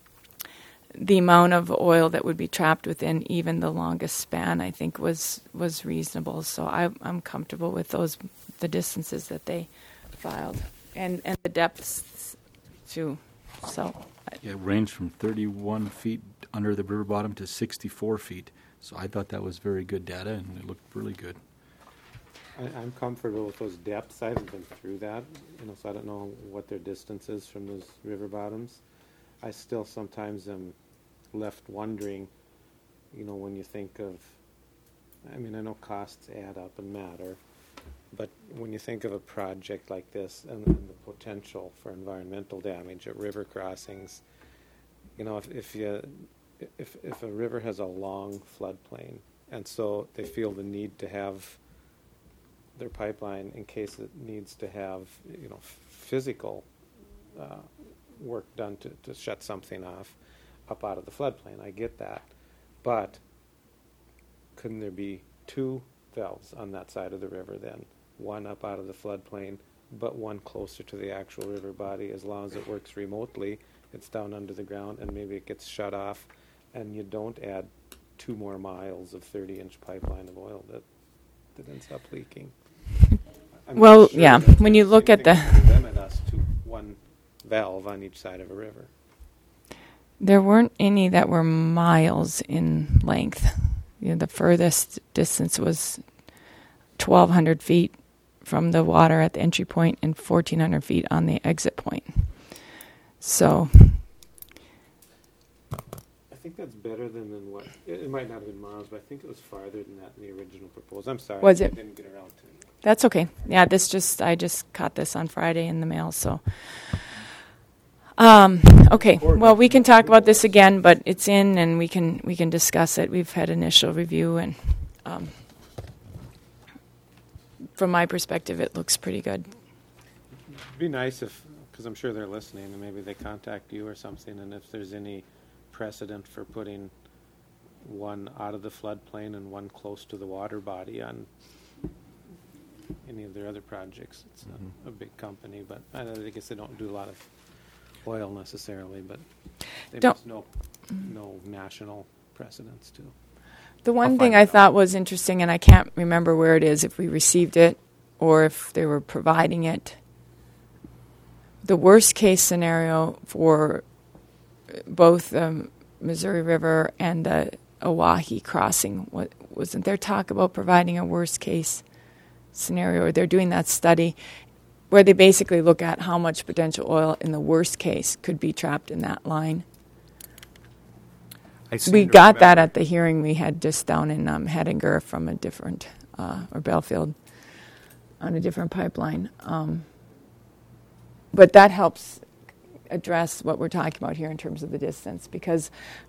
the amount of oil that would be trapped within even the longest span, I think, was was reasonable. So I, I'm comfortable with those, the distances that they filed, and and the depths too. So It ranged from thirty-one feet under the river bottom to sixty-four feet. So I thought that was very good data, and it looked really good. I, I'm comfortable with those depths. I haven't been through that, you know, so I don't know what their distance is from those river bottoms. I still sometimes am left wondering, you know, when you think of, I mean, I know costs add up and matter, but when you think of a project like this and, and the potential for environmental damage at river crossings, you know, if, if you, if, if a river has a long floodplain, and so they feel the need to have their pipeline in case it needs to have, you know, physical uh, work done to, to shut something off up out of the floodplain. I get that. But couldn't there be two valves on that side of the river then? One up out of the floodplain, but one closer to the actual river body. As long as it works remotely, it's down under the ground, and maybe it gets shut off, and you don't add two more miles of thirty-inch pipeline of oil that, that ends up leaking. I'm Well, sure yeah, that when you look at the- anything would limit us to one valve on each side of a river. there weren't any that were miles in length. You know, the furthest distance was twelve hundred feet from the water at the entry point and fourteen hundred feet on the exit point. So, I think that's better than, than what, it, it might not have been miles, but I think it was farther than that in the original proposal. I'm sorry. Was I it? didn't get around to it. that's okay. Yeah, this just, I just caught this on Friday in the mail, so. Um, okay, well, we can talk about this again, but it's in and we can, we can discuss it. We've had initial review and, um, from my perspective, it looks pretty good. It'd be nice if, because I'm sure they're listening, and maybe they contact you or something, and if there's any precedent for putting one out of the floodplain and one close to the water body on any of their other projects. It's Mhm. a, a big company, but I, I guess they don't do a lot of oil necessarily, but they Don't- must know, know national precedents too. The one I'll thing find I it out. thought was interesting, and I can't remember where it is, if we received it or if they were providing it. The worst case scenario for both the Missouri River and the Oahe crossing, what, wasn't there talk about providing a worst case scenario? Or they're doing that study where they basically look at how much potential oil in the worst case could be trapped in that line. I seem We to got that remember- at the hearing we had just down in um, Hettinger from a different, uh, or Belfield, on a different pipeline. Um, but that helps address what we're talking about here in terms of the distance, because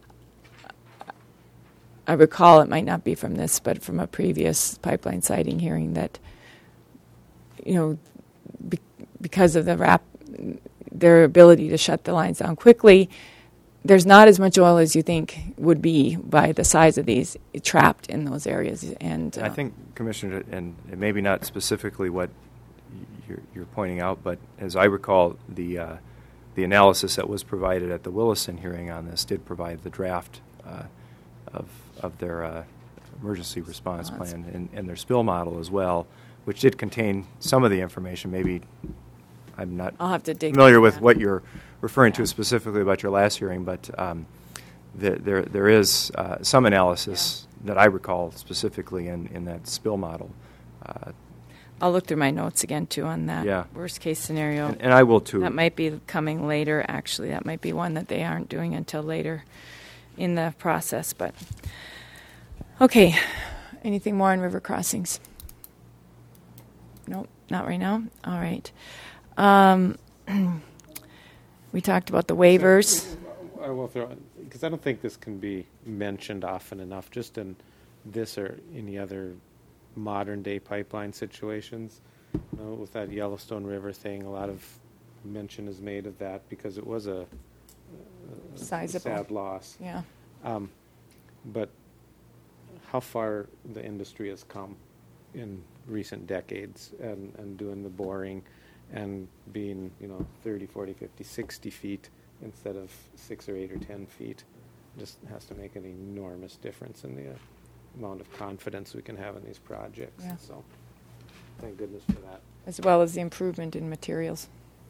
I recall, it might not be from this, but from a previous pipeline siting hearing, that, you know, be, because of the rap, their ability to shut the lines down quickly, there's not as much oil as you think would be by the size of these trapped in those areas. And uh, I think, Commissioner, and it maybe not specifically what you're, you're pointing out, but as I recall, the uh, the analysis that was provided at the Williston hearing on this did provide the draft uh, of of their uh, emergency response Oh, plan and, and their spill model as well, which did contain some of the information. Maybe I'm not I'll have to dig familiar into with that. what you're referring Yeah. to specifically about your last hearing, but um, the, there there is uh, some analysis that I recall specifically in, in that spill model. Uh, I'll look through my notes again, too, on that Yeah. worst-case scenario. and, and I will too. That might be coming later, actually. That might be one that they aren't doing until later in the process. But okay, anything more on river crossings? Nope, not right now. All right. Um, we talked about the waivers. I will throw, because I don't think this can be mentioned often enough, just in this or any other modern-day pipeline situations. You know, with that Yellowstone River thing, a lot of mention is made of that because it was a, a Sizable. sad loss. Yeah. Um, but how far the industry has come in recent decades and, and doing the boring and being, you know, thirty, forty, fifty, sixty feet instead of six or eight or ten feet just has to make an enormous difference in the uh, amount of confidence we can have in these projects. Yeah. So thank goodness for that. As well as the improvement in materials.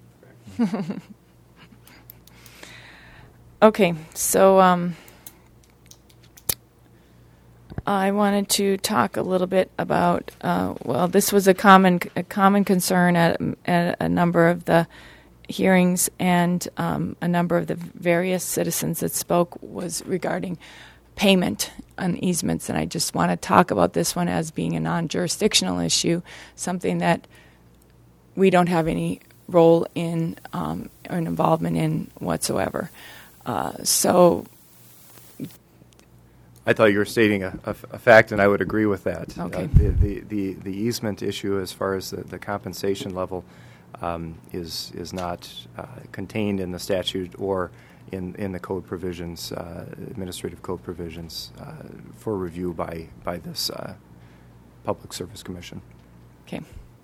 Okay, so um, I wanted to talk a little bit about, uh, well, this was a common a common concern at, at a number of the hearings, and um, a number of the various citizens that spoke was regarding payment on easements. And I just want to talk about this one as being a non-jurisdictional issue, something that we don't have any role in um, or an involvement in whatsoever. Uh, so I thought you were stating a, a, a fact, and I would agree with that. Okay. Uh, the, the, the, the easement issue, as far as the, the compensation level, um, is is not uh, contained in the statute or in, in the code provisions, uh, administrative code provisions, uh, for review by by this uh, Public Service Commission. Okay.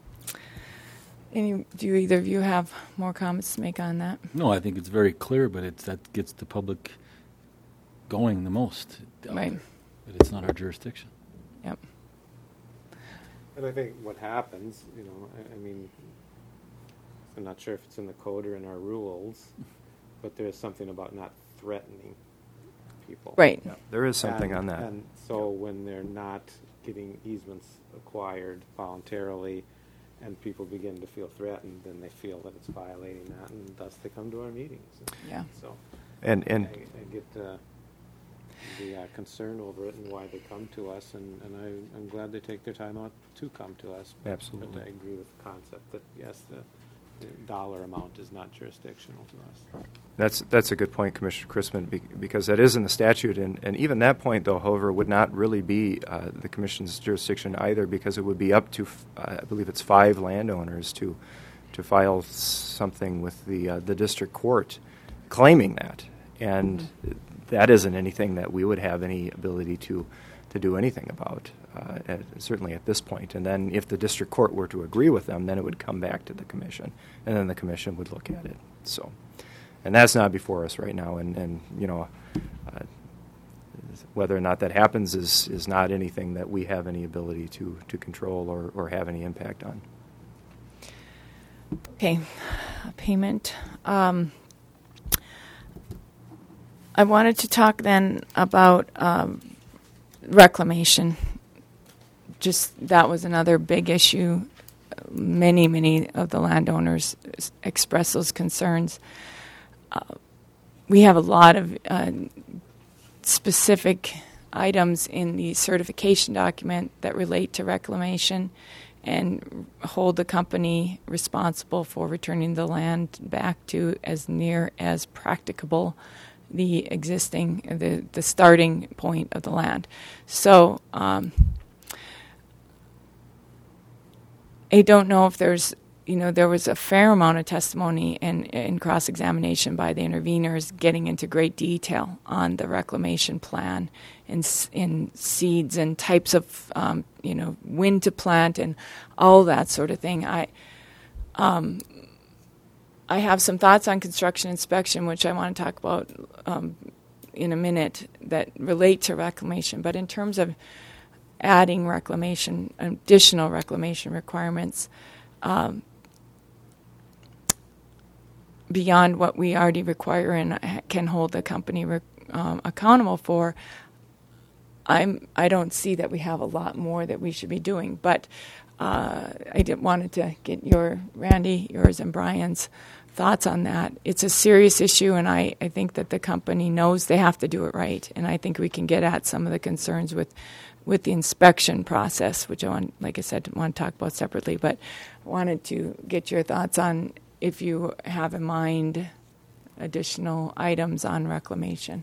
Any, do either of you have more comments to make on that? No, I think it's very clear, but it's that gets the public going the most. uh, Right. But it's not our jurisdiction. Yep. And I think what happens, you know, I, I mean, I'm not sure if it's in the code or in our rules, but there is something about not threatening people. Right. Yeah, there is something And- on that. And so when they're not getting easements acquired voluntarily and people begin to feel threatened, then they feel that it's violating that, and thus they come to our meetings. Yeah. So And I, and I get uh, the uh, concern over it and why they come to us, and, and I, I'm glad they take their time out to come to us. Absolutely. But I agree with the concept that, yes, the, the dollar amount is not jurisdictional to us. That's that's a good point, Commissioner Chrisman, be, because that is in the statute, and, and even that point, though, however, would not really be uh, the Commission's jurisdiction either, because it would be up to, f- uh, I believe it's five landowners to to file something with the uh, the district court claiming that, and Mm-hmm. that isn't anything that we would have any ability to to do anything about, uh, at, certainly at this point. And then if the district court were to agree with them, then it would come back to the commission, and then the commission would look at it. So. And that's not before us right now, and, and you know, uh, whether or not that happens is, is not anything that we have any ability to, to control or, or have any impact on. Okay. Payment. Um, I wanted to talk then about um, reclamation. Just that was another big issue. Many, many of the landowners s- expressed those concerns. Uh, we have a lot of uh, specific items in the certification document that relate to reclamation, and hold the company responsible for returning the land back to as near as practicable the existing, the, the starting point of the land. So um, I don't know if there's, you know, there was a fair amount of testimony and, and cross-examination by the interveners getting into great detail on the reclamation plan and in seeds and types of, um, you know, when to plant and all that sort of thing. I, um, I have some thoughts on construction inspection, which I want to talk about um, in a minute, that relate to reclamation. But in terms of adding reclamation, additional reclamation requirements, um, beyond what we already require and can hold the company re- um, accountable for, I'm I don't see that we have a lot more that we should be doing. But uh, I did wanted to get your Randy, yours, and Brian's thoughts on that. It's a serious issue, and I, I think that the company knows they have to do it right. And I think we can get at some of the concerns with with the inspection process, which I want, like I said, want to talk about separately. But I wanted to get your thoughts on if you have in mind additional items on reclamation.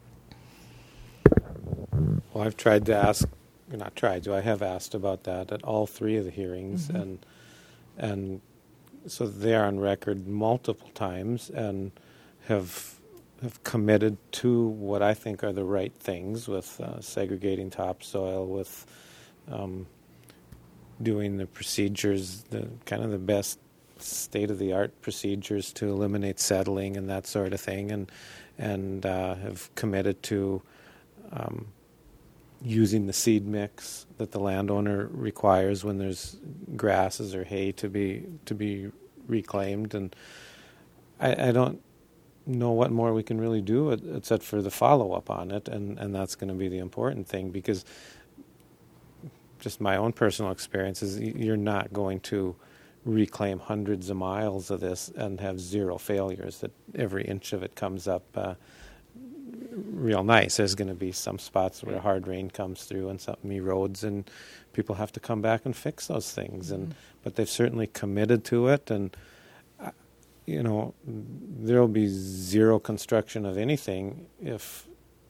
Well, I've tried to ask, not tried to, I have asked about that at all three of the hearings, mm-hmm. and and so they are on record multiple times and have have committed to what I think are the right things with uh, segregating topsoil, with um, doing the procedures, the kind of the best state-of-the-art procedures to eliminate settling and that sort of thing, and and uh, have committed to um, using the seed mix that the landowner requires when there's grasses or hay to be to be reclaimed. And I, I don't know what more we can really do except for the follow-up on it, and, and that's going to be the important thing, because just my own personal experience is you're not going to reclaim hundreds of miles of this and have zero failures, that every inch of it comes up uh, real nice. There's going to be some spots where a hard rain comes through and some erodes, and people have to come back and fix those things. Mm-hmm. And but they've certainly committed to it, and uh, you know, there will be zero construction of anything if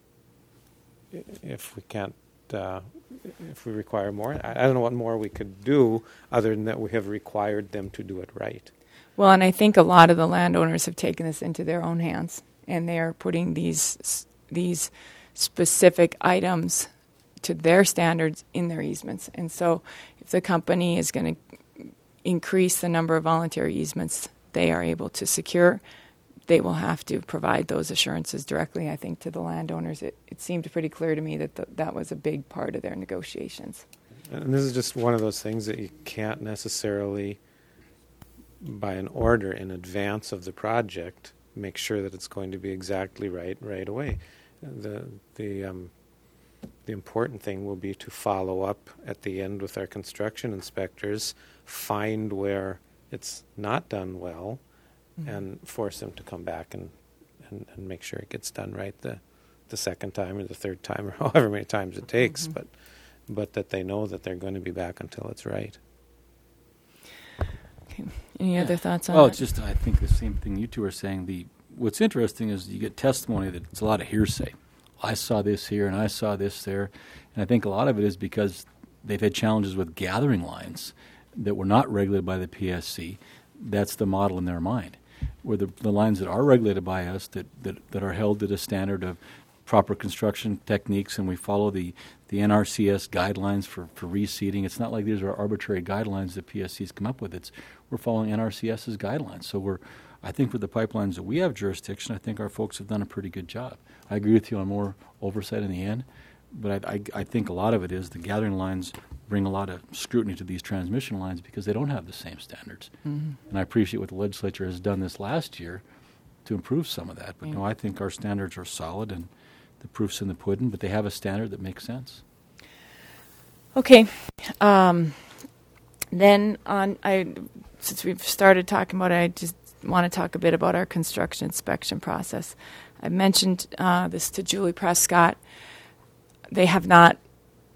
if we can't uh, if we require more. I, I don't know what more we could do other than that we have required them to do it right. Well, and I think a lot of the landowners have taken this into their own hands, and they are putting these these specific items to their standards in their easements. And so if the company is going to increase the number of voluntary easements they are able to secure, they will have to provide those assurances directly, I think, to the landowners. It, it seemed pretty clear to me that the, that was a big part of their negotiations. And this is just one of those things that you can't necessarily, by an order in advance of the project, make sure that it's going to be exactly right right away. The the um, the important thing will be to follow up at the end with our construction inspectors, find where it's not done well, mm-hmm. and force them to come back and, and, and make sure it gets done right the the second time or the third time or however many times it takes, mm-hmm. but but that they know that they're going to be back until it's right. Okay. Any yeah. other thoughts on well, that? Well, it's just, I think the same thing you two are saying. The what's interesting is you get testimony that it's a lot of hearsay. I saw this here and I saw this there. And I think a lot of it is because they've had challenges with gathering lines that were not regulated by the P S C. That's the model in their mind. Where the, the lines that are regulated by us, that, that, that are held to the standard of proper construction techniques, and we follow the, the N R C S guidelines for, for reseeding. It's not like these are arbitrary guidelines that P S C's come up with. It's we're following NRCS's guidelines. So we're, I think with the pipelines that we have jurisdiction, I think our folks have done a pretty good job. I agree with you on more oversight in the end, but I, I, I think a lot of it is the gathering lines bring a lot of scrutiny to these transmission lines because they don't have the same standards. Mm-hmm. And I appreciate what the legislature has done this last year to improve some of that. But yeah. no, I think our standards are solid and the proof's in the pudding, but they have a standard that makes sense. Okay. Um, then on, I since we've started talking about it, I just want to talk a bit about our construction inspection process. I mentioned uh, this to Julie Prescott. They have not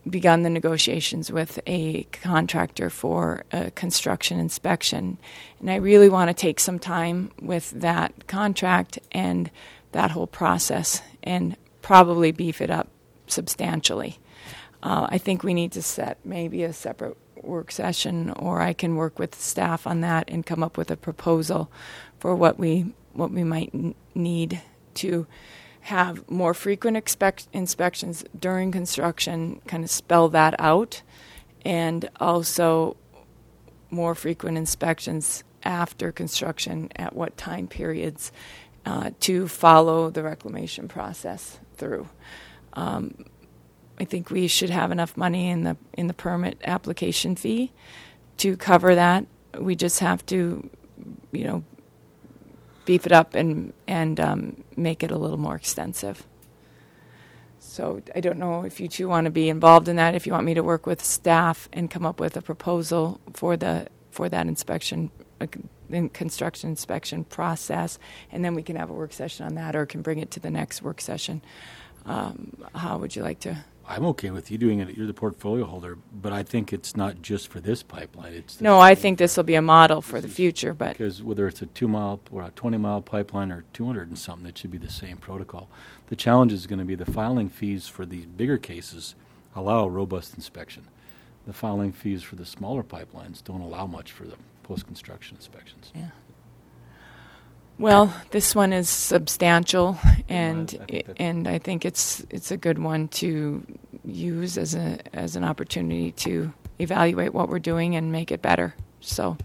begun the negotiations with a contractor for a construction inspection. And I really want to take some time with that contract and that whole process and probably beef it up substantially. Uh, I think we need to set maybe a separate work session, or I can work with staff on that and come up with a proposal for what we what we might n- need to have more frequent expect- inspections during construction, kind of spell that out, and also more frequent inspections after construction at what time periods uh, to follow the reclamation process through. Um, I think we should have enough money in the in the permit application fee to cover that. We just have to, you know, beef it up and and um, make it a little more extensive. So I don't know if you two want to be involved in that. If you want me to work with staff and come up with a proposal for the for that inspection, uh, in construction inspection process, and then we can have a work session on that, or can bring it to the next work session. Um, how would you like to? I'm okay with you doing it. You're the portfolio holder, but I think it's not just for this pipeline. It's No, I think this will be a model for the future, but because whether it's a two mile or a twenty mile pipeline or two hundred and something, it should be the same protocol. The challenge is going to be the filing fees for these bigger cases allow a robust inspection. The filing fees for the smaller pipelines don't allow much for the post-construction inspections. yeah. Well, this one is substantial, and I think that- and I think it's it's a good one to use as a as an opportunity to evaluate what we're doing and make it better. So,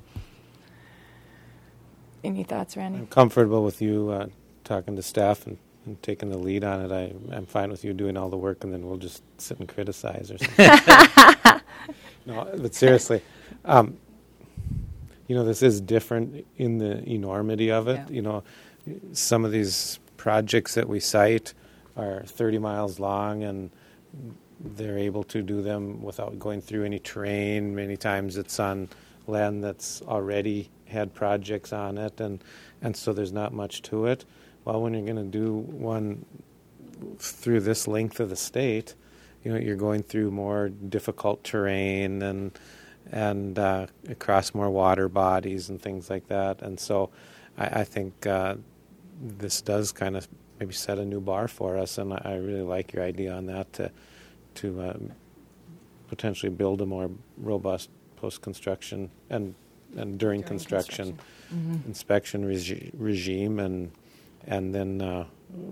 any thoughts, Randy? I'm comfortable with you uh, talking to staff and, and taking the lead on it. I, I'm fine with you doing all the work, and then we'll just sit and criticize or something. No, but seriously, um, you know, this is different in the enormity of it. Yeah. You know, some of these projects that we cite are thirty miles long, and they're able to do them without going through any terrain. Many times it's on land that's already had projects on it, and, and so there's not much to it. Well, when you're going to do one through this length of the state, you know, you're going through more difficult terrain and and uh, across more water bodies and things like that. And so I, I think uh, this does kind of maybe set a new bar for us, and I, I really like your idea on that to to um, potentially build a more robust post-construction and and during, During construction, construction. Mm-hmm. inspection regi- regime, and and then uh,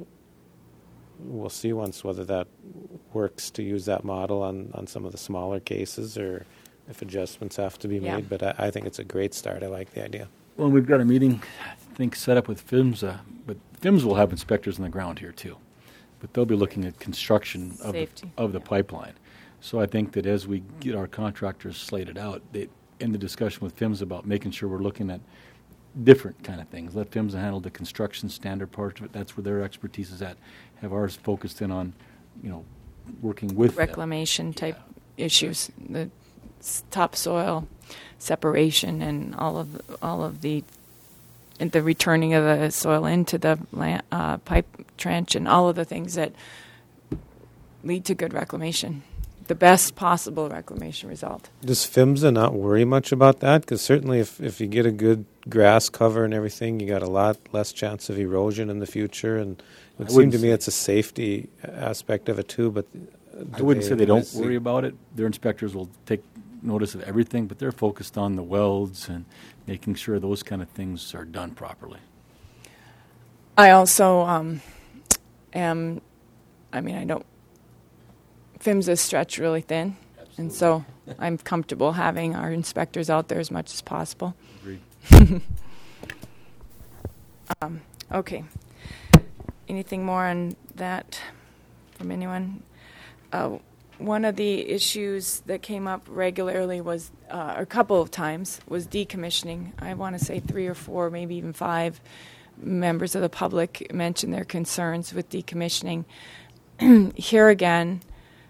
we'll see once whether that works to use that model on, on some of the smaller cases, or if adjustments have to be Yeah. made. But I, I think it's a great start. I like the idea. Well, we've got a meeting, I think, set up with PHMSA, but PHMSA will have inspectors on the ground here too. But they'll be looking at construction of the, Safety. of the Yeah. pipeline. So I think that as we get our contractors slated out, they, in the discussion with PHMSA about making sure we're looking at different kind of things. Let PHMSA handle the construction standard part of it. That's where their expertise is at. Have ours focused in on, you know, working with them. Reclamation type issues, the s- topsoil separation, and all of all of the and the returning of the soil into the land, uh, pipe trench, and all of the things that lead to good reclamation, the best possible reclamation result. Does PHMSA not worry much about that? Because certainly if, if you get a good grass cover and everything, you got a lot less chance of erosion in the future. And it would I seem wouldn't to me say- it's a safety aspect of it too. But uh, I do wouldn't say they don't see- worry about it. Their inspectors will take notice of everything, but they're focused on the welds and making sure those kind of things are done properly. I also um, am, I mean, I don't, PHMSA is stretched really thin, and so I'm comfortable having our inspectors out there as much as possible. Agreed. Um, okay. Anything more on that from anyone? Uh, one of the issues that came up regularly was, uh, a couple of times, was decommissioning. I want to say three or four, maybe even five members of the public mentioned their concerns with decommissioning. Here again,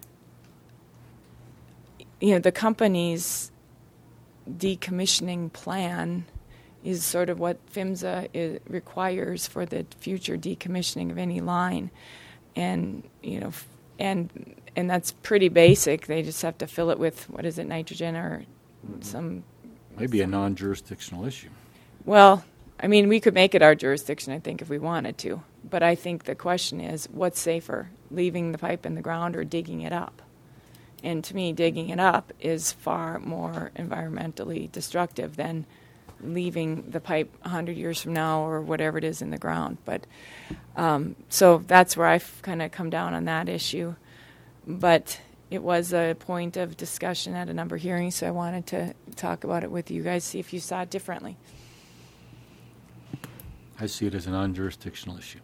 you know, the company's decommissioning plan is sort of what PHMSA is, requires for the future decommissioning of any line, and you know, f- and and that's pretty basic. They just have to fill it with, what is it, nitrogen or Mm-hmm. some... Maybe a non-jurisdictional issue. Well, I mean, we could make it our jurisdiction, I think, if we wanted to. But I think the question is, what's safer, leaving the pipe in the ground or digging it up? And to me, digging it up is far more environmentally destructive than leaving the pipe one hundred years from now or whatever it is in the ground. But um, so that's where I've kind of come down on that issue. But it was a point of discussion at a number of hearings, so I wanted to talk about it with you guys, see if you saw it differently. I see it as a non-jurisdictional issue.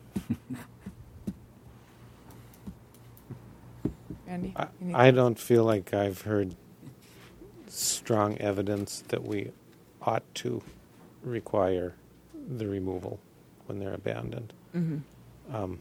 Randy? I, any- I don't feel like I've heard strong evidence that we ought to require the removal when they're abandoned. Mhm. Um,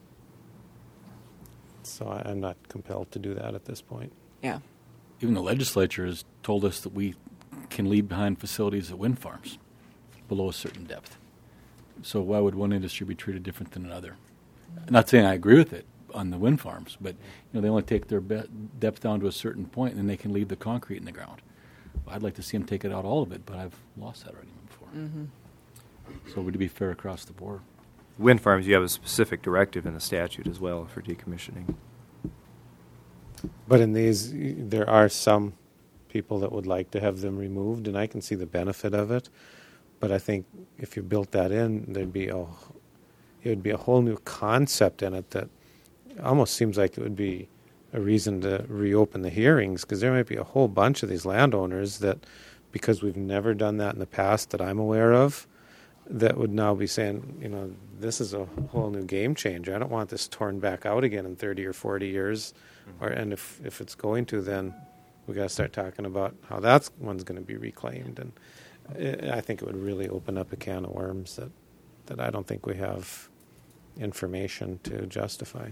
so I, I'm not compelled to do that at this point. Yeah. Even the legislature has told us that we can leave behind facilities at wind farms below a certain depth. So why would one industry be treated different than another? I'm not saying I agree with it on the wind farms, but you know they only take their be- depth down to a certain point, and then they can leave the concrete in the ground. Well, I'd like to see them take it out all of it, but I've lost that argument before. Mm-hmm. So would it be fair across the board? Wind farms, you have a specific directive in the statute as well for decommissioning. But in these, y- there are some people that would like to have them removed, and I can see the benefit of it. But I think if you built that in, there'd be a, it would be a whole new concept in it that almost seems like it would be a reason to reopen the hearings, because there might be a whole bunch of these landowners that, because we've never done that in the past that I'm aware of, that would now be saying, you know, this is a whole new game changer. I don't want this torn back out again in thirty or forty years. Or and if, if it's going to, then we got to start talking about how that one's going to be reclaimed. And I I think it would really open up a can of worms that, that I don't think we have information to justify.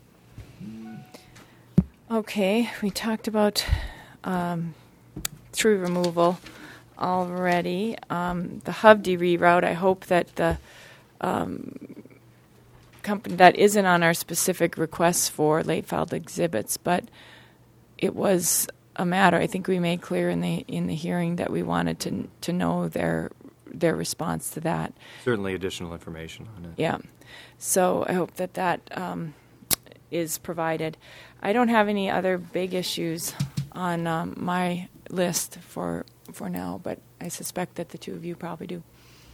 Okay, we talked about um, tree removal already. Um, the Hovde reroute, I hope that the um, company that isn't on our specific requests for late filed exhibits, but it was a matter, I think we made clear in the in the hearing that we wanted to to know their their response to that. Certainly additional information on it. Yeah. So I hope that that um, is provided. I don't have any other big issues on um, my list for for now, but I suspect that the two of you probably do.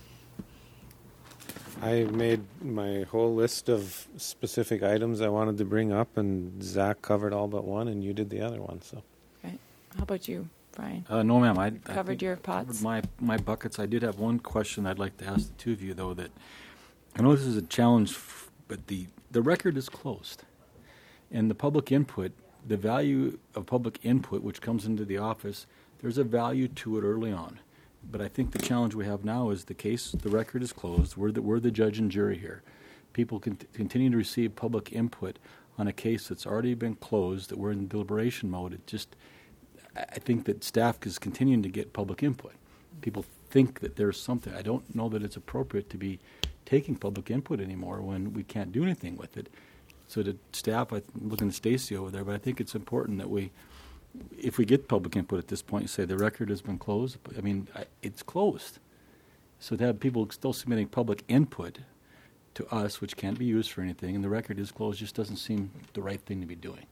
I made my whole list of specific items I wanted to bring up, and Zach covered all but one, and you did the other one. So, Right. How about you, Brian? Uh, no, ma'am. I, I Covered think your I covered pots? My my buckets. I did have one question I'd like to ask the two of you, though. That I know this is a challenge, f- but the the record is closed, and the public input, the value of public input, which comes into the office, there's a value to it early on. But I think the challenge we have now is the case, the record is closed. We're the, we're the judge and jury here. People can t- continue to receive public input on a case that's already been closed, that we're in deliberation mode. It just, I I think that staff is continuing to get public input. People think that there's something. I don't know that it's appropriate to be taking public input anymore when we can't do anything with it. So the staff, I'm looking at Stacy over there, but I think it's important that we, if we get public input at this point, say the record has been closed. I mean, I, it's closed. So to have people still submitting public input to us, which can't be used for anything, and the record is closed, just doesn't seem the right thing to be doing.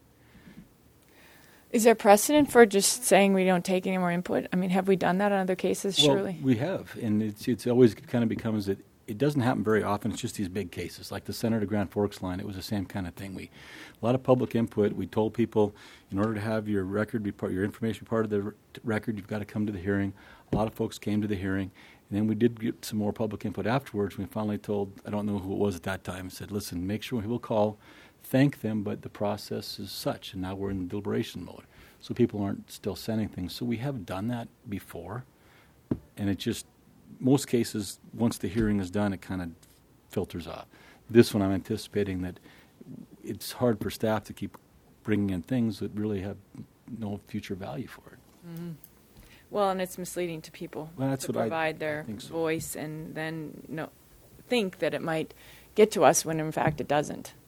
Is there precedent for just saying we don't take any more input? I mean, have we done that on other cases? Well, Surely. we have, and it's it's always kind of becomes that it doesn't happen very often. It's just these big cases, like the Center to Grand Forks line. It was the same kind of thing. We, a lot of public input. We told people, in order to have your record be part, your information be part of the r- record, you've got to come to the hearing. A lot of folks came to the hearing, and then we did get some more public input afterwards. We finally told, I don't know who it was at that time, said, listen, make sure when people call, thank them, but the process is such, and now we're in deliberation mode, so people aren't still sending things. So we have done that before, and it just, most cases, once the hearing is done, it kind of filters off. This one, I'm anticipating that it's hard for staff to keep bringing in things that really have no future value for it. Mm-hmm. Well, and it's misleading to people Well, that's to what I- provide I their think so. voice and then no, think that it might get to us when in fact it doesn't.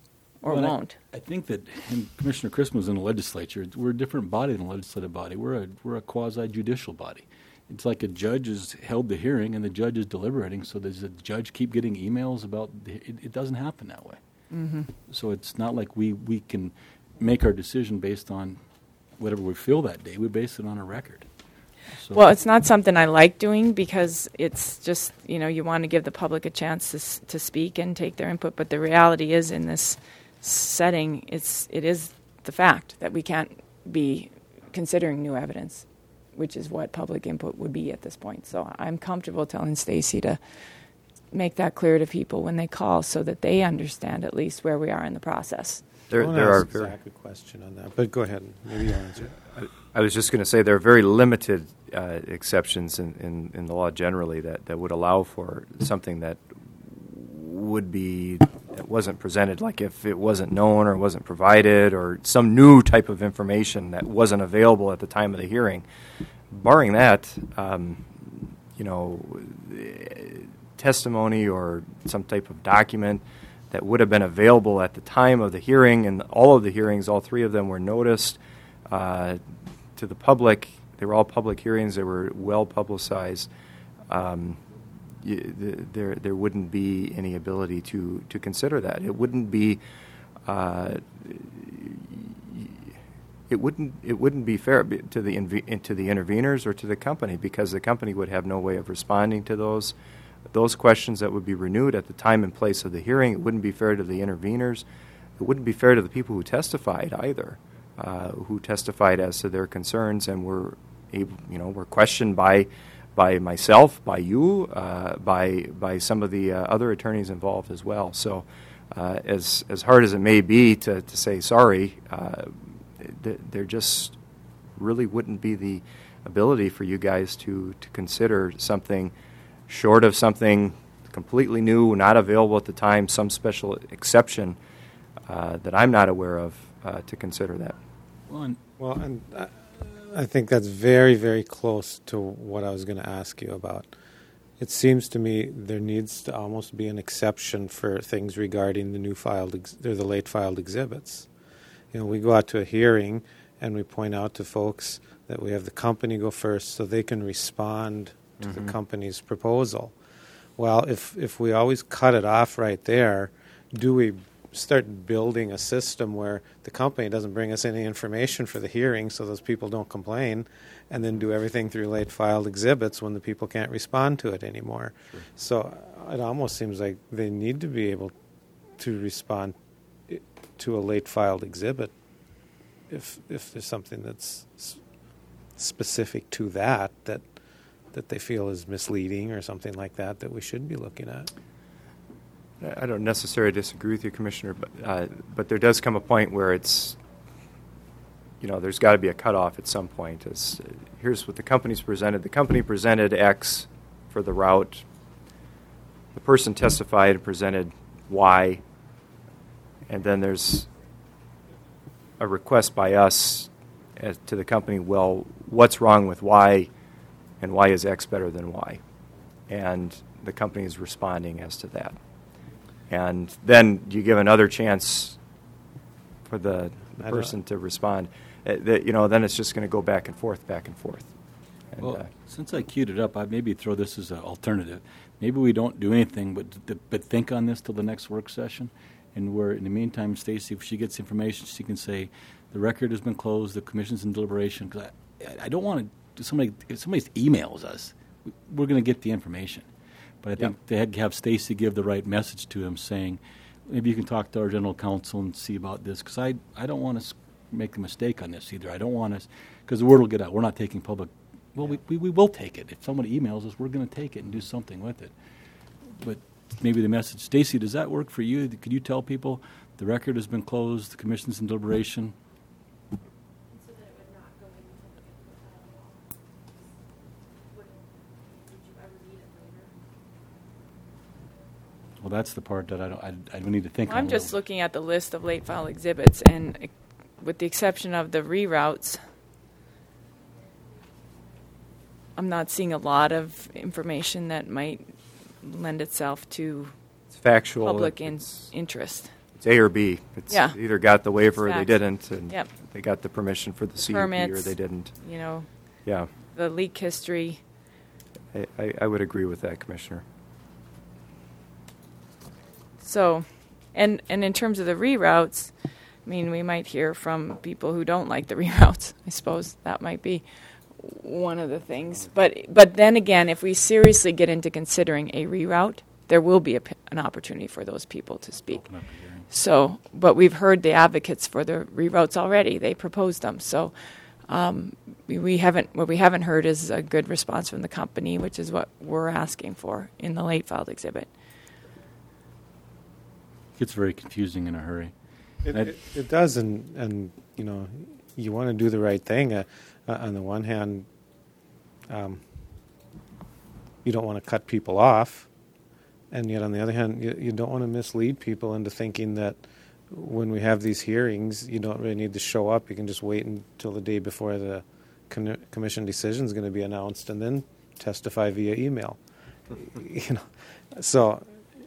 or Well, I- won't. I think that, and Commissioner Christman was in the legislature, we're a different body than a legislative body. We're a, we're a quasi-judicial body. It's like a judge has held the hearing and the judge is deliberating, so does the judge keep getting emails about, the, it, it doesn't happen that way. Mm-hmm. So it's not like we, we can make our decision based on whatever we feel that day. We base it on a record. So Well, it's not something I like doing because it's just, you know, you want to give the public a chance to, s- to speak and take their input. But the reality is in this setting, it's, it is the fact that we can't be considering new evidence, which is what public input would be at this point. So I'm comfortable telling Stacy to make that clear to people when they call so that they understand at least where we are in the process. There, I wanna there are ask very, Zach a question on that, but go ahead. Maybe you'll answer. I was just going to say there are very limited uh, exceptions in, in, in the law generally that, that would allow for something that would be that wasn't presented, like if it wasn't known or wasn't provided or some new type of information that wasn't available at the time of the hearing. Barring that, um, you know, testimony or some type of document that would have been available at the time of the hearing, and all of the hearings, all three of them were noticed uh, to the public. They were all public hearings. They were well publicized. Um, y- th- there, there wouldn't be any ability to, to consider that. It wouldn't be. Uh, it wouldn't. It wouldn't be fair to the inv- to the interveners or to the company, because the company would have no way of responding to those. Those questions that would be renewed at the time and place of the hearing. It wouldn't be fair to the interveners. It wouldn't be fair to the people who testified either, uh, who testified as to their concerns and were able, you know, were questioned by, by myself, by you, uh, by by some of the uh, other attorneys involved as well. So, uh, as as hard as it may be to to say sorry, uh, th- there just really wouldn't be the ability for you guys to to consider something. Short of something completely new, not available at the time, some special exception uh, that I'm not aware of uh, to consider that. Well, and Well, and I, I think that's very, very close to what I was going to ask you about. It seems to me there needs to almost be an exception for things regarding the new filed ex- or the late filed exhibits. You know, we go out to a hearing and we point out to folks that we have the company go first so they can respond to Mhm. the company's proposal. Well, if if we always cut it off right there, do we start building a system where the company doesn't bring us any information for the hearing so those people don't complain, and then do everything through late filed exhibits when the people can't respond to it anymore? Sure. So it almost seems like they need to be able to respond i- to a late filed exhibit if if there's something that's s- specific to that that that they feel is misleading or something like that that we should be looking at. I don't necessarily disagree with you, Commissioner, but uh, but there does come a point where it's, you know, there's got to be a cutoff at some point. It's, uh, here's what the company's presented. The company presented X for the route. The person testified and presented Y, and then there's a request by us as to the company, well, what's wrong with Y, and why is X better than Y? And the company is responding as to that. And then you give another chance for the, the I don't- person to respond. Uh, that, you know, then it's just going to go back and forth, back and forth. And, well, uh, since I queued it up, I'd maybe throw this as an alternative. Maybe we don't do anything but but think on this till the next work session, and where in the meantime, Stacy, if she gets information, she can say the record has been closed, the commission's in deliberation. Because I, I don't want to. Somebody, if somebody emails us, we're going to get the information. But I think Yep. they had to have Stacy give the right message to him, saying, maybe you can talk to our general counsel and see about this, because I, I don't want to make a mistake on this either. I don't want us, because the word will get out. We're not taking public. Well, we, we, we will take it. If somebody emails us, we're going to take it and do something with it. But maybe the message, Stacy, does that work for you? Could you tell people the record has been closed, the commission's in deliberation? So that it would not go into the file. Would, would you ever need it later? Well, that's the part that I don't. I, I need to think. I'm on a just little. looking at the list of late file exhibits, and uh, with the exception of the reroutes, I'm not seeing a lot of information that might lend itself to it's factual. public in- it's, interest. it's it's A or B. It's Yeah. either got the waiver or It's they facts. didn't, and Yep. they got the permission for the C U P or Permits. they didn't. You know, Yeah, the leak history. I, I, I would agree with that, Commissioner. So, and and in terms of the reroutes, I mean, we might hear from people who don't like the reroutes. I suppose that might be one of the things. But but then again, if we seriously get into considering a reroute, there will be a p an opportunity for those people to speak. Open up a hearing. So, but we've heard the advocates for the reroutes already. They proposed them. So, um, we, we haven't what we haven't heard is a good response from the company, which is what we're asking for in the late filed exhibit. It gets very confusing in a hurry. It, I'd- it, it does, and, and, you know, you want to do the right thing. Uh, uh, on the one hand, um, you don't want to cut people off, and yet on the other hand, you, you don't want to mislead people into thinking that when we have these hearings, you don't really need to show up. You can just wait until the day before the con- commission decision is going to be announced, and then testify via email. You know, so.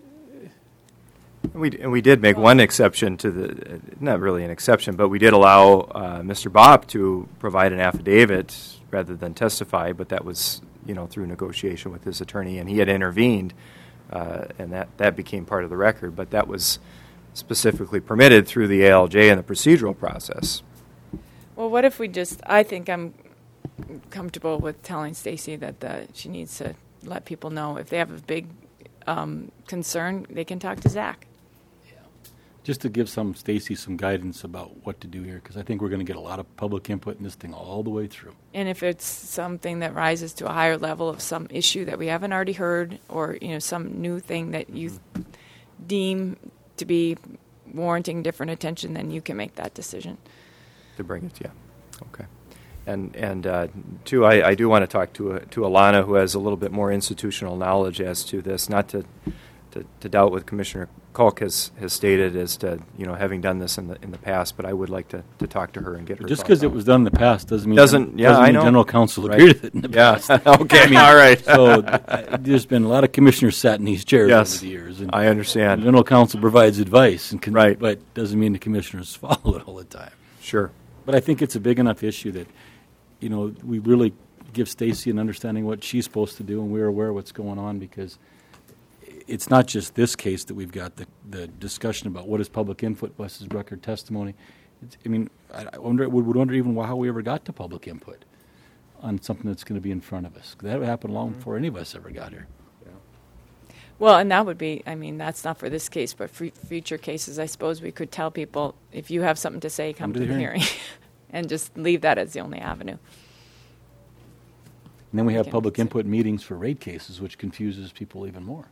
And we, and we did make one exception to the, uh, not really an exception, but we did allow uh, Mister Bopp to provide an affidavit rather than testify, but that was, you know, through negotiation with his attorney, and he had intervened, uh, and that, that became part of the record, but that was specifically permitted through the A L J and the procedural process. Well, what if we just, I think I'm comfortable with telling Stacy that the, she needs to let people know if they have a big um, concern, they can talk to Zach. Just to give some Stacy some guidance about what to do here, because I think we're going to get a lot of public input in this thing all the way through. And if it's something that rises to a higher level of some issue that we haven't already heard, or you know some new thing that you deem to be warranting different attention, then you can make that decision. To bring it, yeah. Okay. And, and uh, two, I, I do want to talk to, uh, to Alana, who has a little bit more institutional knowledge as to this, not to, to, to doubt what Commissioner Kalk has, has stated as to, you know, having done this in the in the past, but I would like to, to talk to her and get her Just thoughts because it on was done in the past doesn't mean Doesn't- yeah, doesn't I mean know. General Counsel Right. agreed with it in the past. Yeah, okay, all right. So uh, there's been a lot of commissioners sat in these chairs Yes, over the years. And I the understand. General Counsel provides advice, and can, Right. but doesn't mean the commissioners follow it all the time. Sure. But I think it's a big enough issue that, you know, we really give Stacy an understanding what she's supposed to do, and we're aware of what's going on, because it's not just this case that we've got the, the discussion about what is public input versus record testimony. It's, I mean, I, I wonder, would, would wonder even how we ever got to public input on something that's going to be in front of us. That happened long Mm-hmm. before any of us ever got here. Well, and that would be, I mean, that's not for this case, but for future cases, I suppose we could tell people, if you have something to say, come, to, the hearing. And just leave that as the only avenue. And then we have Okay. public input meetings for rate cases, which confuses people even more.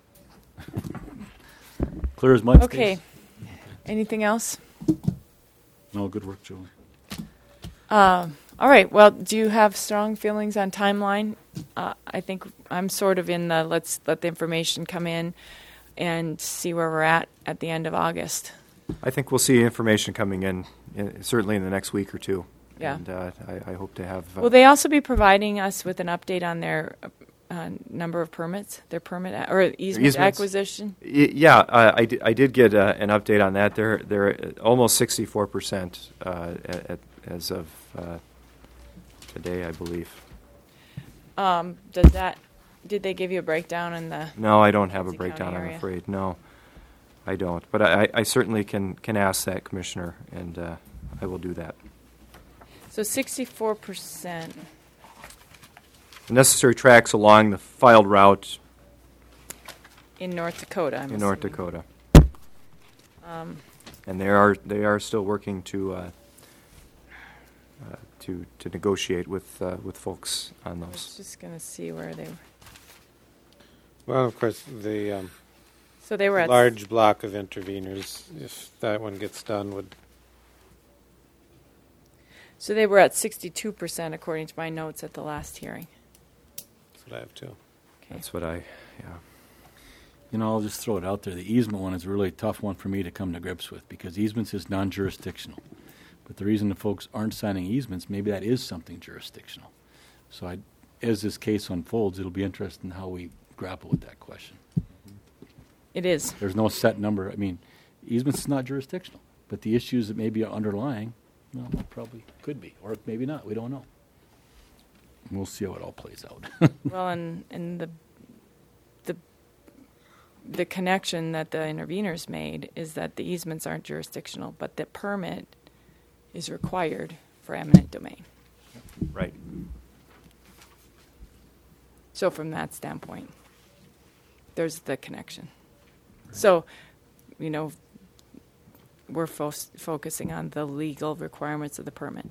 Clear as mud. Okay. Stace? Anything else? No, good work, Julie. Uh, all right. Well, do you have strong feelings on timeline? Uh, I think I'm sort of in the let's let the information come in and see where we're at at the end of August. I think we'll see information coming in, in certainly in the next week or two. Yeah. And uh, I, I hope to have... Uh, Will they also be providing us with an update on their uh, number of permits, their permit a- or easement Easements? acquisition? Y- Yeah, uh, I, di- I did get uh, an update on that. They're they're at almost sixty-four percent uh, at, at, as of uh, today, I believe. Um, does that? Did they give you a breakdown in the? No, I don't have a Lindsay breakdown. County I'm area? afraid. No, I don't. But I, I certainly can can ask that, Commissioner, and uh, I will do that. So sixty-four percent. The necessary tracks along the filed route In North Dakota, I'm in North assuming. Dakota, Um, and they are they are still working to uh, uh, to to negotiate with uh, with folks on I was those. just going to see where they were. Well, of course, the um, So they were at large block of interveners, if that one gets done, would So they were at sixty-two percent according to my notes at the last hearing. that's what I have too. Okay. That's what I yeah. You know, I'll just throw it out there. The easement one is a really tough one for me to come to grips with, because easements is non-jurisdictional. But the reason the folks aren't signing easements, maybe that is something jurisdictional. So I, as this case unfolds, it'll be interesting how we grapple with that question. It is. There's no set number. I mean, easements is not jurisdictional. But the issues that maybe are underlying, well, probably could be, or maybe not. We don't know. We'll see how it all plays out. Well, and, and the, the, the connection that the interveners made is that the easements aren't jurisdictional, but the permit is required for eminent domain. Right. So from that standpoint, there's the connection. So, you know, we're fo- focusing on the legal requirements of the permit.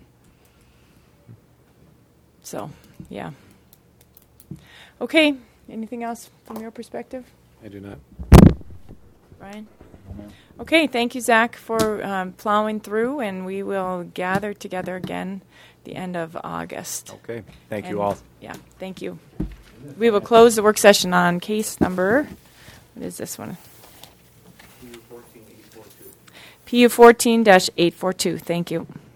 So, yeah. Okay, anything else from your perspective, I do not. Ryan? Okay, thank you, Zach, for um, plowing through, and we will gather together again the end of August. Okay. Thank And- you all. Yeah, thank you. We will close the work session on case number, what is this one? P U fourteen dash eight four two. Thank you.